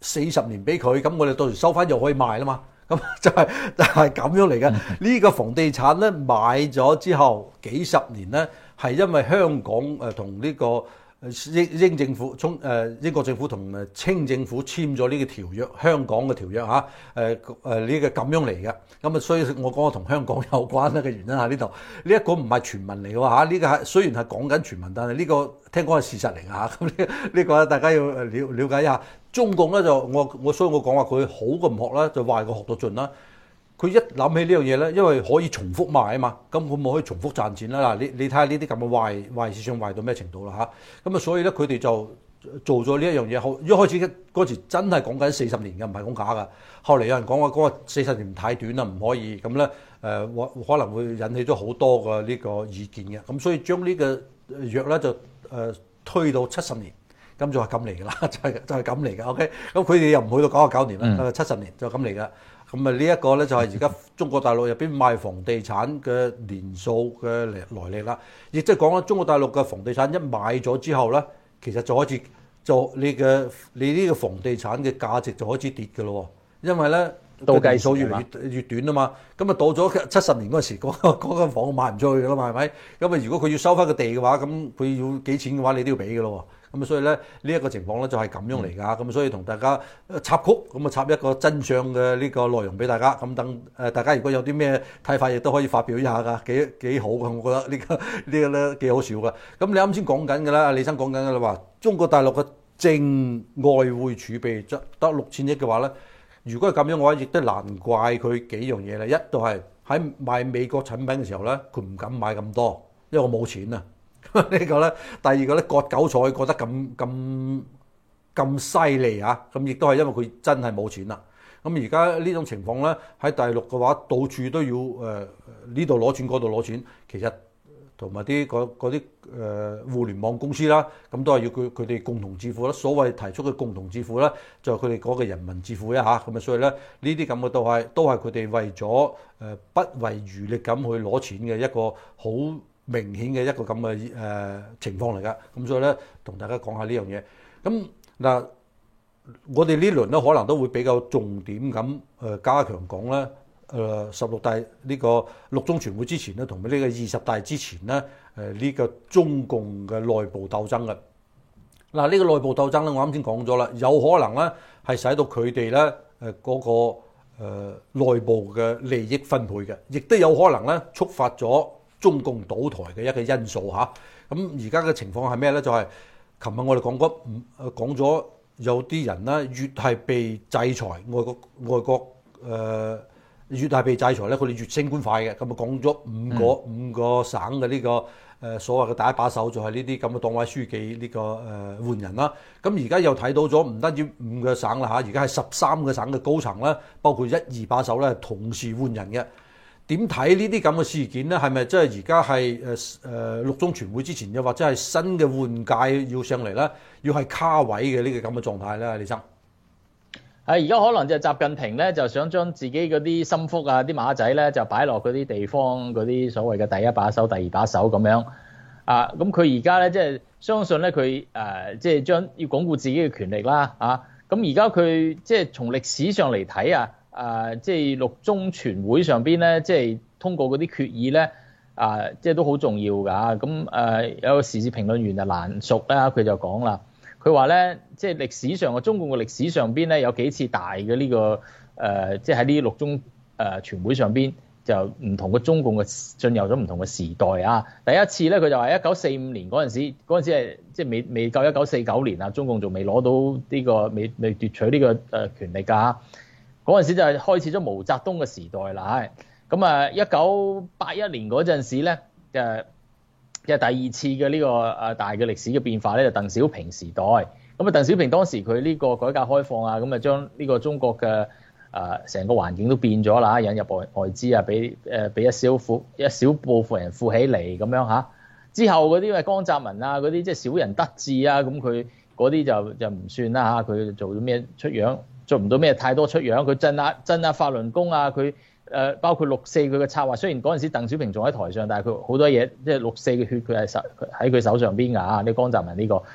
Speaker 1: 四十年俾佢，咁我哋到時收翻又可以賣啦嘛。咁就係、是、就係、是、咁樣嚟嘅。呢、嗯、個房地產咧買咗之後幾十年咧，係因為香港誒同呢個英英政府，中誒英國政府同誒清政府簽咗呢個條約，香港嘅條約嚇，誒誒呢個咁樣嚟嘅。咁啊，所以我講我同香港有關咧嘅原因喺呢度。呢、這、一個唔係傳聞嚟嘅喎嚇，呢、這個係雖然係講緊傳聞，但係呢個聽講係事實嚟嘅嚇。咁呢呢個大家要了了解一下。中共咧就我我所以我講話佢好過唔學啦，就壞過學到盡啦。佢一諗起呢樣嘢咧，因為可以重複賣啊嘛，咁佢咪可以重複賺錢啦。嗱，你你睇下呢啲咁嘅壞壞思想壞到咩程度啦嚇。咁啊，所以咧佢哋就做咗呢一樣嘢。好，一開始嗰時真係講緊四十年嘅，唔係講假㗎。後嚟有人講話嗰個四十年太短啦，唔可以咁咧誒，可能會引起咗好多嘅呢個意見嘅。咁所以將呢個約咧就誒、呃、推到七十年。咁就係咁嚟㗎啦，就係就係咁嚟㗎。OK，咁佢哋又唔去到九十九年啦，七十年就咁嚟㗎。咁啊呢一個咧就係而家中國大陸入邊賣房地產嘅年數嘅來歷啦。亦即係講啦，中國大陸嘅房地產一買咗之後咧，其實就開始就你嘅你呢個房地產嘅價值就開始跌㗎咯。因為咧倒計數越嚟越越短啊嘛。咁啊到咗七十年嗰時，嗰嗰間房賣唔出去㗎啦嘛，係咪？咁啊如果佢要收翻個地嘅話，咁佢要幾錢嘅話，你都要俾㗎咯。咁所以咧呢一個情況咧就係咁樣嚟㗎，咁所以同大家插曲，咁啊插一個真相嘅呢個內容俾大家，咁等誒大家如果有啲咩睇法，亦都可以發表一下㗎，幾幾好㗎，我覺得呢個呢個咧幾好笑㗎。咁你啱先講緊㗎啦，阿李生講緊㗎啦，話中國大陸嘅淨外匯儲備得得六千億嘅話咧，如果係咁樣嘅話，亦都難怪佢幾樣嘢啦。一就係喺買美國產品嘅時候咧，佢唔敢買咁多，因為我冇錢啊。呢個咧，第二個咧割韭菜割得咁咁咁犀利啊！咁亦都係因為佢真係冇錢啦。咁而家呢種情況咧，喺大陸嘅話，到處都要誒呢度攞錢，嗰度攞錢。其實同埋啲嗰啲誒互聯網公司啦，咁都係要佢佢哋共同致富啦。所謂提出嘅共同致富咧，就係佢哋嗰個人民致富一下。咁啊，所以咧呢啲咁嘅都係都係佢哋為咗誒不遺餘力咁去攞錢嘅一個好明顯嘅一個咁嘅誒情況嚟㗎，咁所以咧同大家講下呢樣嘢。咁嗱，我哋呢輪咧可能都會比較重點咁誒加強講咧誒十六大呢個六中全會之前咧，同埋呢個二十大之前咧誒呢個中共嘅內部鬥爭嘅。嗱，呢個內部鬥爭咧，我啱先講咗啦，有可能咧係使到佢哋咧誒嗰個誒內部嘅利益分配嘅，亦都有可能咧觸發咗中共倒台嘅一個因素嚇。咁而家嘅情況係咩咧？就係琴日我哋講過，誒講咗有啲人咧，越係被制裁，外國外國誒、呃、越係被制裁咧，佢哋越升官快嘅。咁啊講咗五個、嗯、五個省嘅呢、這個誒、呃、所謂嘅第一把手，就係呢啲咁嘅黨委書記呢、這個誒、呃、換人啦。咁而家又睇到咗唔單止五個省啦嚇，而家係十三個省嘅高層啦，包括一二把手咧，同時換人嘅。點睇呢啲咁嘅事件咧？係咪即係而家係誒誒六中全會之前，又或者係新嘅換屆要上嚟咧？要係卡位嘅呢個咁嘅狀態咧，李生。
Speaker 2: 係而家可能就習近平咧，就想將自己嗰啲心腹啊、啲馬仔咧，就擺落嗰啲地方嗰啲所謂嘅第一把手、第二把手咁樣啊。咁佢而家咧即係相信咧，佢誒即係將要鞏固自己嘅權力啦啊。咁而家佢即係從歷史上嚟睇啊。啊，即係六中全會上邊咧，即係通過嗰啲決議咧，啊，即係都好重要㗎。咁誒有個時事評論員啊蘭淑啦，佢就講啦，佢話咧，即係歷史上嘅中共嘅歷史上邊咧，有幾次大嘅呢個誒，即係喺呢六中誒全會上邊就唔同嘅中共嘅進入咗唔同嘅時代啊。第一次咧，佢就話一九四五年嗰陣時，嗰陣時係即係未未夠一九四九年啊，中共仲未攞到呢個未未奪取呢個誒權力㗎。嗰陣時就係開始咗毛澤東嘅時代啦，咁啊一九八一年嗰陣時咧，誒即係第二次嘅呢個誒大嘅歷史嘅變化咧，就鄧小平時代。咁啊鄧小平當時佢呢個改革開放啊，咁啊將呢個中國嘅誒成個環境都變咗啦，引入外外資啊，俾誒俾一小富一小部分人富起嚟咁樣嚇。之後嗰啲咩江澤民啊，嗰啲即係小人得志啊，咁佢嗰啲就就唔算啦嚇，佢做咗咩出樣？做唔到咩太多出樣，佢鎮壓鎮壓法輪功啊，佢誒包括六四佢嘅策劃，雖然嗰陣時鄧小平仲喺台上，但係佢好多嘢即係六四嘅血佢係手喺佢手上邊㗎啊！呢江澤民呢個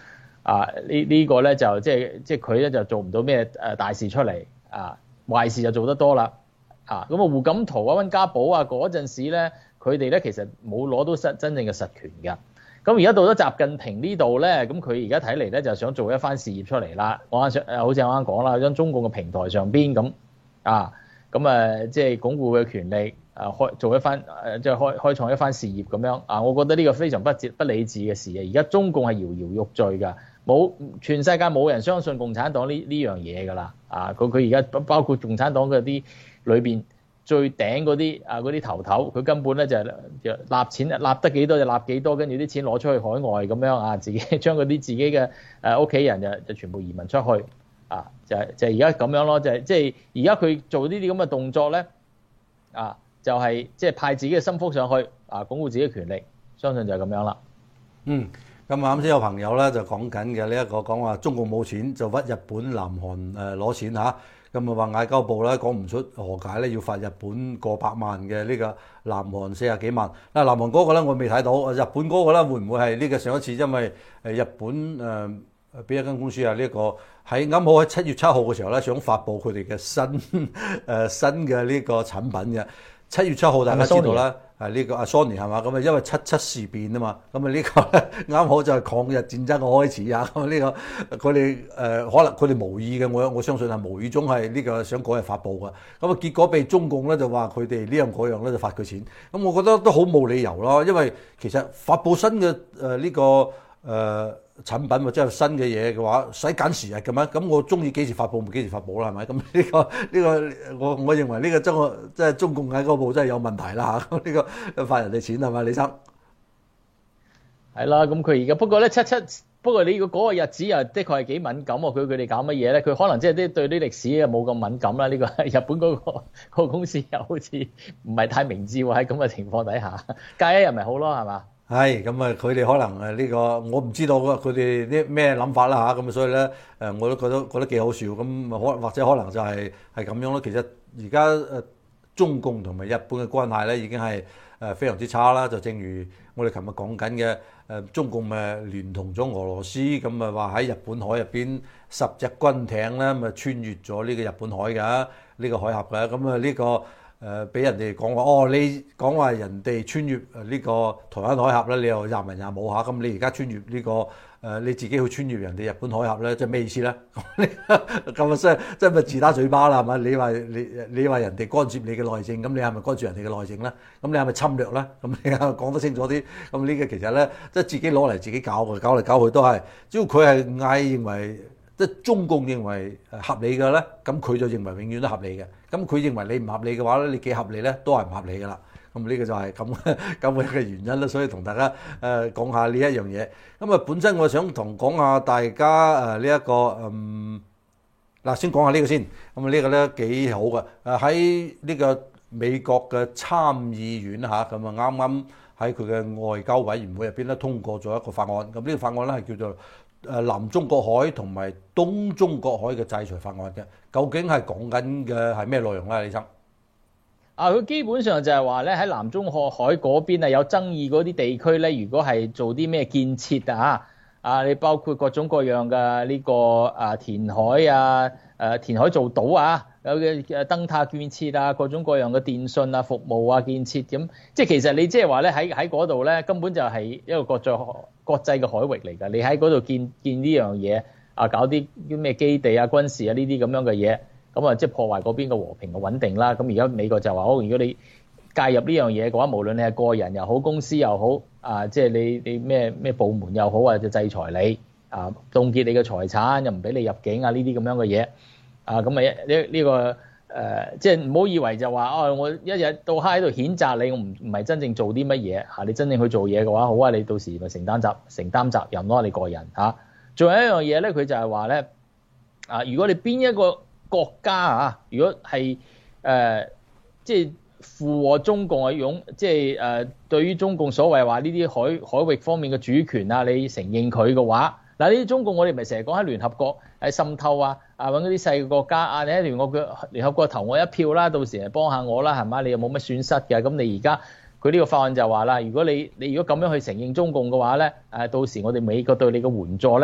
Speaker 2: 啊呢呢個咧就即係即係佢咧就做唔到咩誒大事出嚟啊，壞事就做得多啦啊。咁啊胡錦濤啊温家寶啊嗰陣時咧，佢哋咧其實冇攞到真真正嘅實權㗎。咁而家到咗習近平呢度咧，咁佢而家睇嚟咧就想做一番事業出嚟啦。我啱想誒，好似我啱講啦，喺中共嘅平台上邊咁啊，咁啊即係鞏固佢嘅權力啊，開做一番誒，即係開開創一番事業咁樣啊。我覺得呢個非常不智不理智嘅事啊！而家中共係搖搖欲墜㗎，冇全世界冇人相信共產黨呢呢樣嘢㗎啦啊！佢佢而家包括共產黨嗰啲裏邊。最頂嗰啲啊嗰啲頭頭，佢根本咧就係就納錢，納得幾多就納幾多，跟住啲錢攞出去海外咁樣啊，自己將嗰啲自己嘅誒屋企人就就全部移民出去啊，就係就係而家咁樣咯，就係即係而家佢做呢啲咁嘅動作咧啊，就係即係派自己嘅心腹上去啊，鞏固自己嘅權力，相信就係咁樣啦。
Speaker 1: 嗯，咁啱先有朋友咧就講緊嘅呢一個講話中共冇錢就屈日本、南韓誒攞錢嚇。咁啊話外交部咧講唔出何解咧要罰日本過百萬嘅呢個南韓四十幾萬。嗱南韓嗰個咧我未睇到，日本嗰個咧會唔會係呢個上一次因為誒日本誒邊一間公司啊呢個喺啱好喺七月七號嘅時候咧想發布佢哋嘅新誒新嘅呢個產品嘅。七月七號大家知道啦，係呢個阿 Sony 係嘛？咁啊因為七七事變啊嘛，咁啊呢個咧啱好就係抗日戰爭嘅開始啊！咁啊呢個佢哋誒可能佢哋無意嘅，我我相信係無意中係呢個想嗰日發布嘅。咁啊結果被中共咧就話佢哋呢樣嗰樣咧就罰佢錢。咁我覺得都好冇理由咯，因為其實發布新嘅誒呢個誒。呃產品或者係新嘅嘢嘅話，使緊時日嘅咩？咁我中意幾時發布咪幾時發布啦，係咪？咁呢個呢個我我認為呢個中即係中共喺嗰部真係有問題啦嚇！呢個發人哋錢係咪，李生？
Speaker 2: 係啦，咁佢而家不過咧七七，不過你個嗰個日子又的確係幾敏感喎。佢佢哋搞乜嘢咧？佢可能即係啲對啲歷史啊冇咁敏感啦。呢個日本嗰個嗰個公司又好似唔係太明智喎。喺咁嘅情況底下，隔一日咪好咯，係嘛？
Speaker 1: 係咁啊！佢哋可能誒呢個我唔知道佢哋啲咩諗法啦嚇，咁所以咧誒我都覺得覺得幾好笑咁，可或者可能就係係咁樣咯。其實而家誒中共同埋日本嘅關係咧已經係誒非常之差啦。就正如我哋琴日講緊嘅誒，中共咪聯同咗俄羅斯咁啊，話喺日本海入邊十隻軍艇咧咪穿越咗呢個日本海㗎，呢、呢個海峽㗎，咁啊呢個。誒俾、呃、人哋講話，哦，你講話人哋穿越呢個台灣海峽咧，你又廿文廿武嚇，咁你而家穿越呢、呢個誒、呃、你自己去穿越人哋日本海峽咧，即係咩意思咧？咁啊，即係即係咪自打嘴巴啦？係咪？你話你你話人哋干涉你嘅內政，咁你係咪干涉人哋嘅內政咧？咁你係咪侵略咧？咁你講得清楚啲。咁呢個其實咧，即係自己攞嚟自己搞嘅，搞嚟搞去都係，只要佢係嗌認為。即係中共認為合理嘅咧，咁佢就認為永遠都合理嘅。咁佢認為你唔合理嘅話咧，你幾合理咧，都係唔合理㗎啦。咁呢個就係咁咁嘅原因啦。所以同大家誒講下呢一樣嘢。咁啊，本身我想同講下大家誒呢一個嗯嗱，先講下呢個先。咁啊，呢個咧幾好嘅。誒喺呢個美國嘅參議院嚇，咁啊啱啱喺佢嘅外交委員會入邊咧通過咗一個法案。咁呢個法案咧係叫做誒南中國海同埋東中國海嘅制裁法案嘅，究竟係講緊嘅係咩內容咧？李生
Speaker 2: 啊，佢基本上就係話咧喺南中國海嗰邊啊有爭議嗰啲地區咧，如果係做啲咩建設啊啊，你包括各種各樣嘅呢個啊填海啊誒填海做島啊，有嘅誒燈塔建設啊，各種各樣嘅電信啊服務啊建設咁，即係其實你即係話咧喺喺嗰度咧根本就係一個國際國際嘅海域嚟㗎，你喺嗰度建建呢樣嘢啊，搞啲啲咩基地啊、軍事啊呢啲咁樣嘅嘢，咁啊即係破壞嗰邊嘅和平嘅穩定啦。咁而家美國就話好，如果你介入呢樣嘢嘅話，無論你係個人又好、公司又好啊，即係你你咩咩部門又好啊，就制裁你啊，凍結你嘅財產，又唔俾你入境啊，呢啲咁樣嘅嘢啊，咁啊呢呢個。誒、呃，即係唔好以為就話哦，我一日到黑喺度譴責你，我唔唔係真正做啲乜嘢嚇。你真正去做嘢嘅話，好啊，你到時咪承擔責承擔責任咯，你個人嚇。仲、啊、有一樣嘢咧，佢就係話咧啊，如果你邊一個國家啊，如果係誒、呃、即係附和中共嘅擁，即係誒、呃、對於中共所謂話呢啲海海域方面嘅主權啊，你承認佢嘅話。嗱，呢啲中共我哋咪成日講喺聯合國係滲透啊，啊揾嗰啲細國家啊，你喺聯合國聯合國投我一票啦，到時嚟幫下我啦，係嘛？你又冇乜損失嘅。咁你而家佢呢個法案就話啦，如果你你如果咁樣去承認中共嘅話咧，誒到時我哋美國對你嘅援助咧，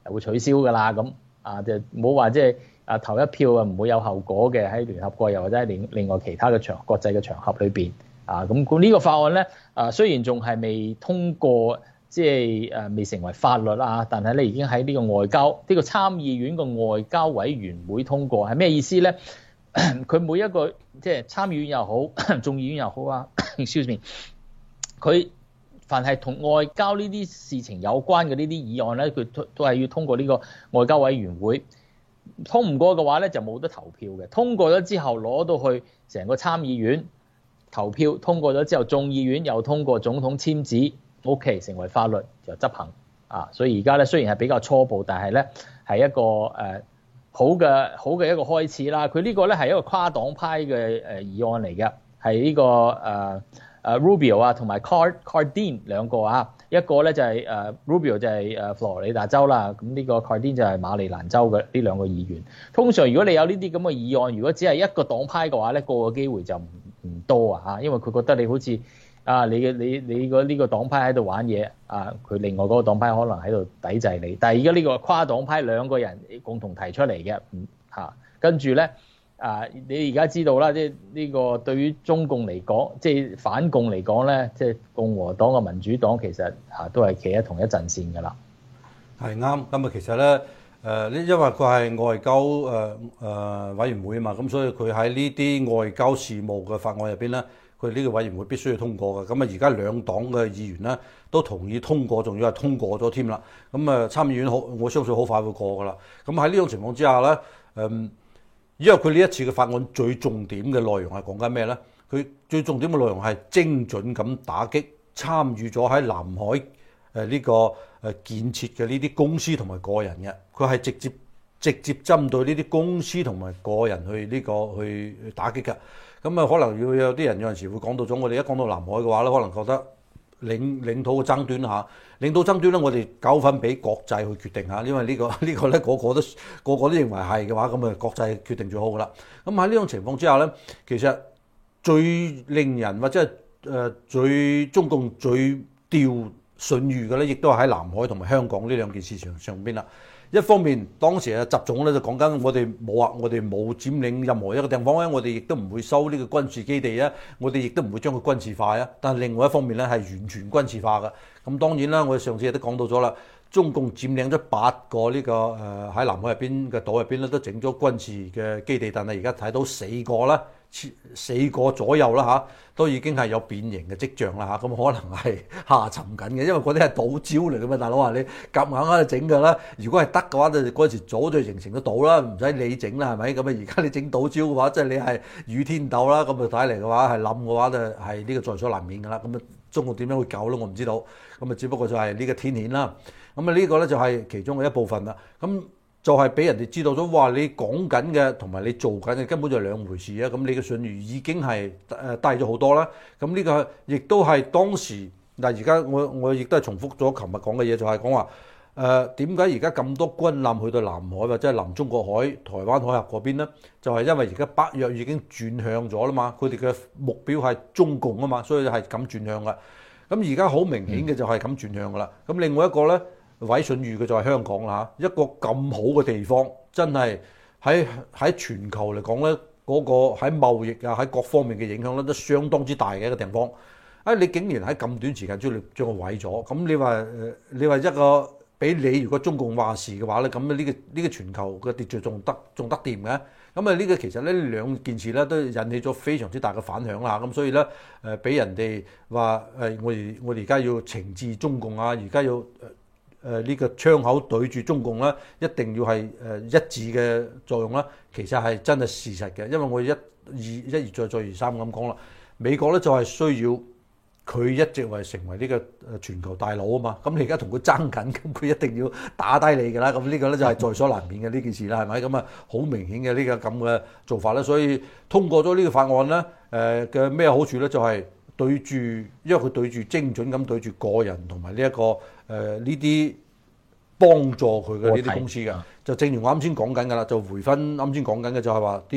Speaker 2: 會取消㗎啦，咁啊就冇話即係啊投一票啊唔會有後果嘅，喺聯合國又或者喺另另外其他嘅場國際嘅場合裏邊啊，咁咁呢個法案咧啊雖然仲係未通過，即係誒未成為法律啊，但係咧已經喺呢個外交呢、呢個參議院個外交委員會通過，係咩意思咧？佢每一個即係參議院又好，眾議院又好啊，excuse me，佢凡係同外交呢啲事情有關嘅呢啲議案咧，佢都都係要通過呢個外交委員會。通唔過嘅話咧，就冇得投票嘅。通過咗之後攞到去成個參議院投票，通過咗之後眾議院又通過，總統簽字 ，OK 成為法律就執行啊。所以而家咧雖然係比較初步，但係咧係一個誒、呃、好嘅好嘅一個開始啦。佢呢個咧係一個跨黨派嘅誒議案嚟嘅，係呢、這個誒。呃誒 Rubio 啊，同埋 Card Cardin 兩個啊，一個咧就係誒 Rubio 就係誒佛羅里達州啦，咁呢個 Cardin 就係馬里蘭州嘅呢兩個議員。通常如果你有呢啲咁嘅議案，如果只係一個黨派嘅話咧，個個機會就唔唔多啊嚇，因為佢覺得你好似啊你嘅你你個呢個黨派喺度玩嘢啊，佢另外嗰個黨派可能喺度抵制你。但係而家呢個跨黨派兩個人共同提出嚟嘅，嗯嚇，跟住咧。啊！你而家知道啦，即係呢個對於中共嚟講，即係反共嚟講咧，即係共和黨嘅民主黨其實嚇都係企喺同一陣線㗎啦。
Speaker 1: 係啱，咁啊其實咧誒，呢因為佢係外交誒誒、呃、委員會啊嘛，咁所以佢喺呢啲外交事務嘅法案入邊咧，佢呢個委員會必須要通過嘅。咁啊而家兩黨嘅議員咧都同意通過，仲要係通過咗添啦。咁啊參議院好，我相信好快會過㗎啦。咁喺呢種情況之下咧，誒、嗯。因為佢呢一次嘅法案最重點嘅內容係講緊咩咧？佢最重點嘅內容係精準咁打擊參與咗喺南海誒呢個誒建設嘅呢啲公司同埋個人嘅。佢係直接直接針對呢啲公司同埋個人去呢個去打擊嘅。咁啊，可能要有啲人有陣時會講到咗，我哋一講到南海嘅話咧，可能覺得領領土嘅爭端嚇，領土爭端咧，我哋糾紛俾國際去決定嚇，因為呢個呢個咧個個都個個都認為係嘅話，咁啊國際決定最好噶啦。咁喺呢種情況之下咧，其實最令人或者係誒最中共最吊信譽嘅咧，亦都係喺南海同埋香港呢兩件事情上邊啦。一方面，當時啊習總咧就講緊我哋冇啊，我哋冇佔領任何一個地方咧，我哋亦都唔會收呢個軍事基地啊，我哋亦都唔會將佢軍事化啊。但係另外一方面咧係完全軍事化嘅。咁當然啦，我哋上次亦都講到咗啦，中共佔領咗八個呢、這個誒喺、呃、南海入邊嘅島入邊咧，都整咗軍事嘅基地，但係而家睇到四個啦，四個左右啦嚇，都已經係有變形嘅跡象啦嚇，咁可能係下沉緊嘅，因為嗰啲係島礁嚟嘅嘛，大佬話你夾硬喺度整㗎啦，如果係得嘅話，就嗰陣時早就形成咗島啦，唔使你整啦，係咪？咁啊而家你整島礁嘅話，即係你係與天鬥啦，咁啊睇嚟嘅話係冧嘅話就係呢個在所難免㗎啦，咁啊中國點樣去救咧？我唔知道，咁啊只不過就係呢個天譴啦，咁啊呢個咧就係其中嘅一部分啦，咁。就係俾人哋知道咗，哇！你講緊嘅同埋你做緊嘅根本就係兩回事啊！咁你嘅信譽已經係誒低咗好多啦。咁呢個亦都係當時嗱，而家我我亦都係重複咗琴日講嘅嘢，就係講話誒點解而家咁多軍艦去到南海或者係南中國海、台灣海峽嗰邊咧？就係因為而家北約已經轉向咗啦嘛，佢哋嘅目標係中共啊嘛，所以係咁轉向噶。咁而家好明顯嘅就係咁轉向噶啦。咁另外一個咧。委信譽嘅就係香港啦，一個咁好嘅地方，真係喺喺全球嚟講咧，嗰、那個喺貿易啊喺各方面嘅影響咧都相當之大嘅一個地方。啊，你竟然喺咁短時間之內將佢毀咗，咁你話誒？你話一個俾你如果中共話事嘅話咧，咁呢、這個呢、這個全球嘅秩序仲得仲得掂嘅？咁啊呢個其實呢兩件事咧都引起咗非常之大嘅反響啦。咁所以咧誒，俾、呃、人哋話誒，我哋我哋而家要懲治中共啊，而家要。呃誒呢、呃這個槍口對住中共咧，一定要係誒、呃、一致嘅作用啦。其實係真係事實嘅，因為我一二一而再再而三咁講啦。美國咧就係、是、需要佢一直為成為呢個誒全球大佬啊嘛。咁你而家同佢爭緊，咁佢一定要打低你㗎啦。咁呢個咧就係在所難免嘅呢件事啦，係咪？咁啊好明顯嘅呢個咁嘅做法咧，所以通過咗呢個法案咧，誒嘅咩好處咧就係、是。對住，因為佢對住精準咁對住個人同埋呢一個誒呢啲幫助佢嘅呢啲公司嘅，就正如我啱先講緊㗎啦，就回翻啱先講緊嘅就係話啲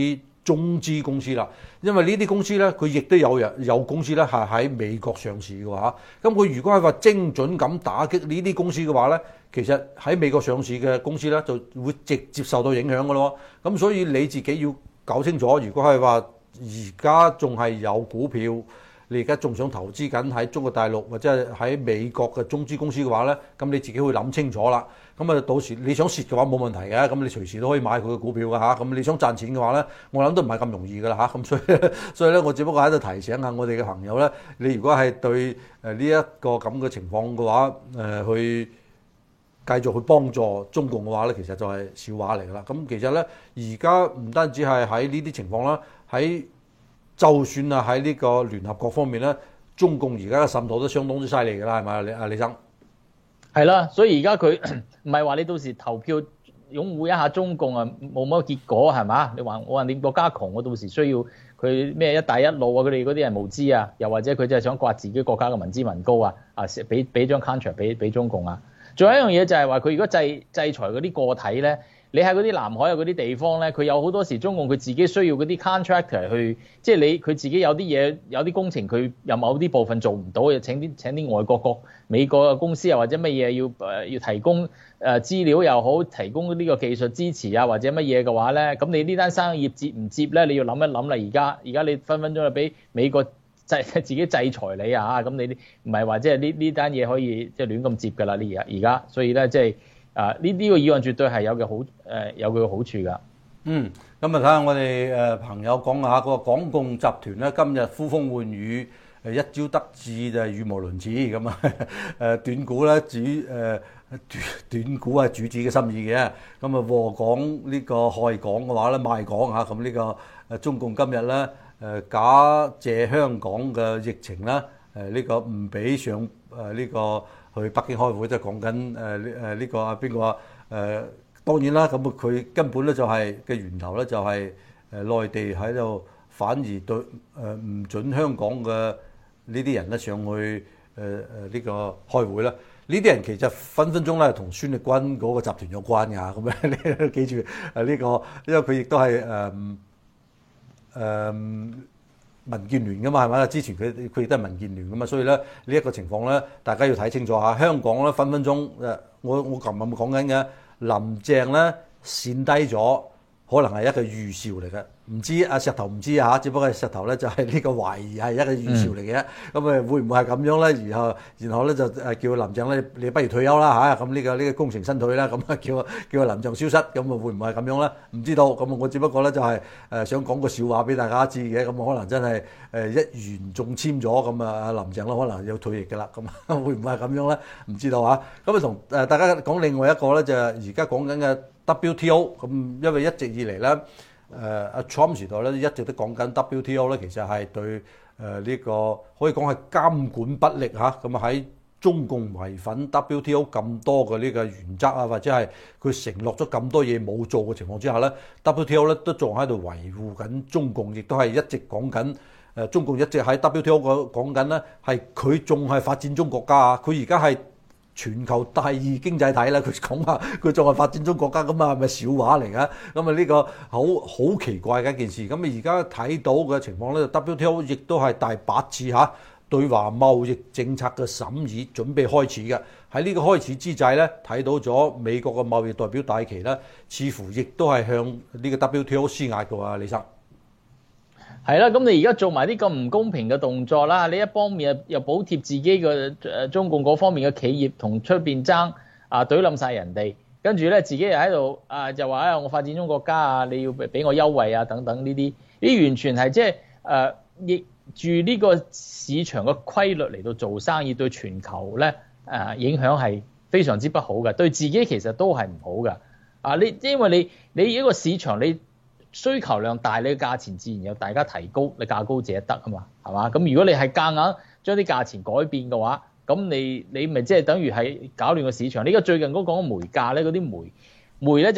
Speaker 1: 中資公司啦，因為呢啲公司咧，佢亦都有人有公司咧係喺美國上市嘅話，咁佢如果係話精準咁打擊呢啲公司嘅話咧，其實喺美國上市嘅公司咧就會直接受到影響嘅咯。咁所以你自己要搞清楚，如果係話而家仲係有股票，你而家仲想投資緊喺中國大陸或者係喺美國嘅中資公司嘅話咧，咁你自己會諗清楚啦。咁啊，到時你想蝕嘅話冇問題嘅，咁你隨時都可以買佢嘅股票㗎嚇。咁你想賺錢嘅話咧，我諗都唔係咁容易㗎啦嚇。咁所以所以咧，我只不過喺度提醒下我哋嘅朋友咧，你如果係對誒呢一個咁嘅情況嘅話，誒、呃、去繼續去幫助中共嘅話咧，其實就係笑話嚟㗎啦。咁其實咧，而家唔單止係喺呢啲情況啦，喺就算啊喺呢個聯合國方面咧，中共而家嘅滲透都相當之犀利㗎啦，係咪啊？李啊李生？
Speaker 2: 係啦，所以而家佢唔係話你到時投票擁護一下中共啊，冇乜結果係嘛？你話我話你國家窮，我到時需要佢咩一帶一路啊？佢哋嗰啲人無知啊，又或者佢真係想刮自己國家嘅民脂民膏啊？啊，俾俾張 contract 俾俾中共啊！仲有一樣嘢就係話佢如果制制裁嗰啲個體咧。你喺嗰啲南海啊嗰啲地方咧，佢有好多時中共佢自己需要嗰啲 contractor 去，即係你佢自己有啲嘢有啲工程佢有某啲部分做唔到，就請啲請啲外國國美國嘅公司啊或者乜嘢要誒要提供誒資料又好，提供呢個技術支持啊或者乜嘢嘅話咧，咁你呢單生意接唔接咧？你要諗一諗啦。而家而家你分分鐘就俾美國制自己制裁你啊！咁你唔係話即係呢呢單嘢可以即係亂咁接㗎啦。你而家而家所以咧即係。啊！呢、這、呢個議案絕對係有嘅好誒、呃，有佢嘅好處㗎。
Speaker 1: 嗯，咁啊睇下我哋誒朋友講下個港共集團咧，今日呼風喚雨，誒一朝得志就係語無倫次咁啊！誒斷股咧主誒斷斷股係主子嘅心意嘅，咁啊禍港呢個害港嘅話咧賣港嚇，咁呢個誒中共今日咧誒假借香港嘅疫情啦，誒呢個唔俾上誒呢個。去北京開會都係講緊誒誒呢個啊邊個啊誒當然啦，咁佢根本咧就係嘅源頭咧就係誒內地喺度反而對誒唔準香港嘅呢啲人咧上去誒誒呢個開會啦。呢啲人其實分分鐘咧同孫力軍嗰個集團有關㗎，咁樣你都記住誒呢個，因為佢亦都係誒誒。呃呃民建聯噶嘛係咪啊？之前佢佢亦都係民建聯噶嘛，所以咧呢一個情況咧，大家要睇清楚嚇。香港咧分分鐘誒，我我琴日咪講緊嘅林鄭咧跣低咗，可能係一個預兆嚟嘅。唔知阿石頭唔知啊，只不過係石頭咧就係呢個懷疑係一個預兆嚟嘅。咁誒、嗯、會唔會係咁樣咧？然後然後咧就誒叫林鄭咧，你不如退休啦嚇。咁呢個呢個功成身退啦，咁啊叫叫林鄭消失，咁啊會唔會係咁樣咧？唔知道。咁我只不過咧就係誒想講個笑話俾大家知嘅。咁可能真係誒一元中簽咗，咁啊林鄭咧可能要退役嘅啦。咁會唔會係咁樣咧？唔知道嚇。咁啊同誒大家講另外一個咧就係而家講緊嘅 W T O。咁因為一直以嚟咧。誒阿 Trump 時代咧一直都講緊 W T O 咧，其實係對誒呢、呃這個可以講係監管不力嚇。咁啊喺中共違反 W T O 咁多嘅呢個原則啊，或者係佢承諾咗咁多嘢冇做嘅情況之下咧 ，W T O 咧都仲喺度維護緊中共，亦都係一直講緊誒中共一直喺 W T O 講講緊咧，係佢仲係發展中國家啊，佢而家係全球第二經濟體啦，佢講話佢仲係發展中國家，咁啊係咪笑話嚟㗎？咁啊呢個好好奇怪嘅一件事。咁啊而家睇到嘅情況咧 ，W T O 亦都係第八次嚇對華貿易政策嘅審議準備開始嘅。喺呢個開始之際咧，睇到咗美國嘅貿易代表戴琪咧，似乎亦都係向呢個 W T O 施壓嘅喎，李生。
Speaker 2: 係啦，咁你而家做埋啲咁唔公平嘅動作啦，你一方面又又補貼自己嘅誒中共嗰方面嘅企業同出邊爭啊，懟冧晒人哋，跟住咧自己又喺度啊，就話啊我發展中國家啊，你要俾我優惠啊等等呢啲，呢啲完全係即係誒逆住呢個市場嘅規律嚟到做生意，對全球咧誒、啊、影響係非常之不好嘅，對自己其實都係唔好嘅啊！你因為你你一個市場你。需求量大，你嘅價錢自然有大家提高，你價高者得啊嘛，係嘛？咁如果你係夾硬將啲價錢改變嘅話，咁你你咪即係等於係搞亂個市場。你而家最近嗰講煤價咧，嗰啲煤煤咧就係啲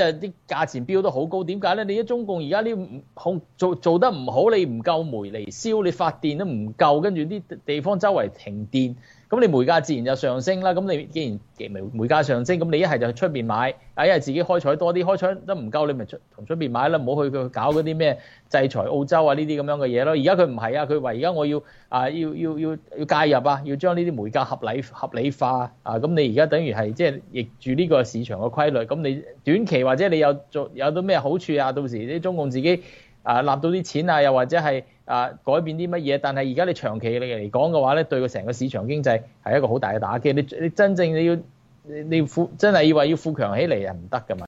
Speaker 2: 價錢標得好高，點解咧？你一中共而家呢控做做得唔好，你唔夠煤嚟燒，你發電都唔夠，跟住啲地方周圍停電，咁你煤價自然就上升啦。咁你既然煤煤價上升，咁你一係就去出邊買，一係自己開採多啲，開採得唔夠你咪出同出邊買啦，唔好去佢搞嗰啲咩制裁澳洲啊呢啲咁樣嘅嘢咯。而家佢唔係啊，佢話而家我要啊要要要要介入啊，要將呢啲煤價合理合理化啊。咁你而家等於係即係逆住呢個市場嘅規律，咁你短期或者你有做有到咩好處啊？到時啲中共自己啊納到啲錢啊，又或者係啊改變啲乜嘢？但係而家你長期嚟嚟講嘅話咧，對個成個市場經濟係一個好大嘅打擊。你你真正你要你富真係以為要富強起嚟係唔得㗎嘛。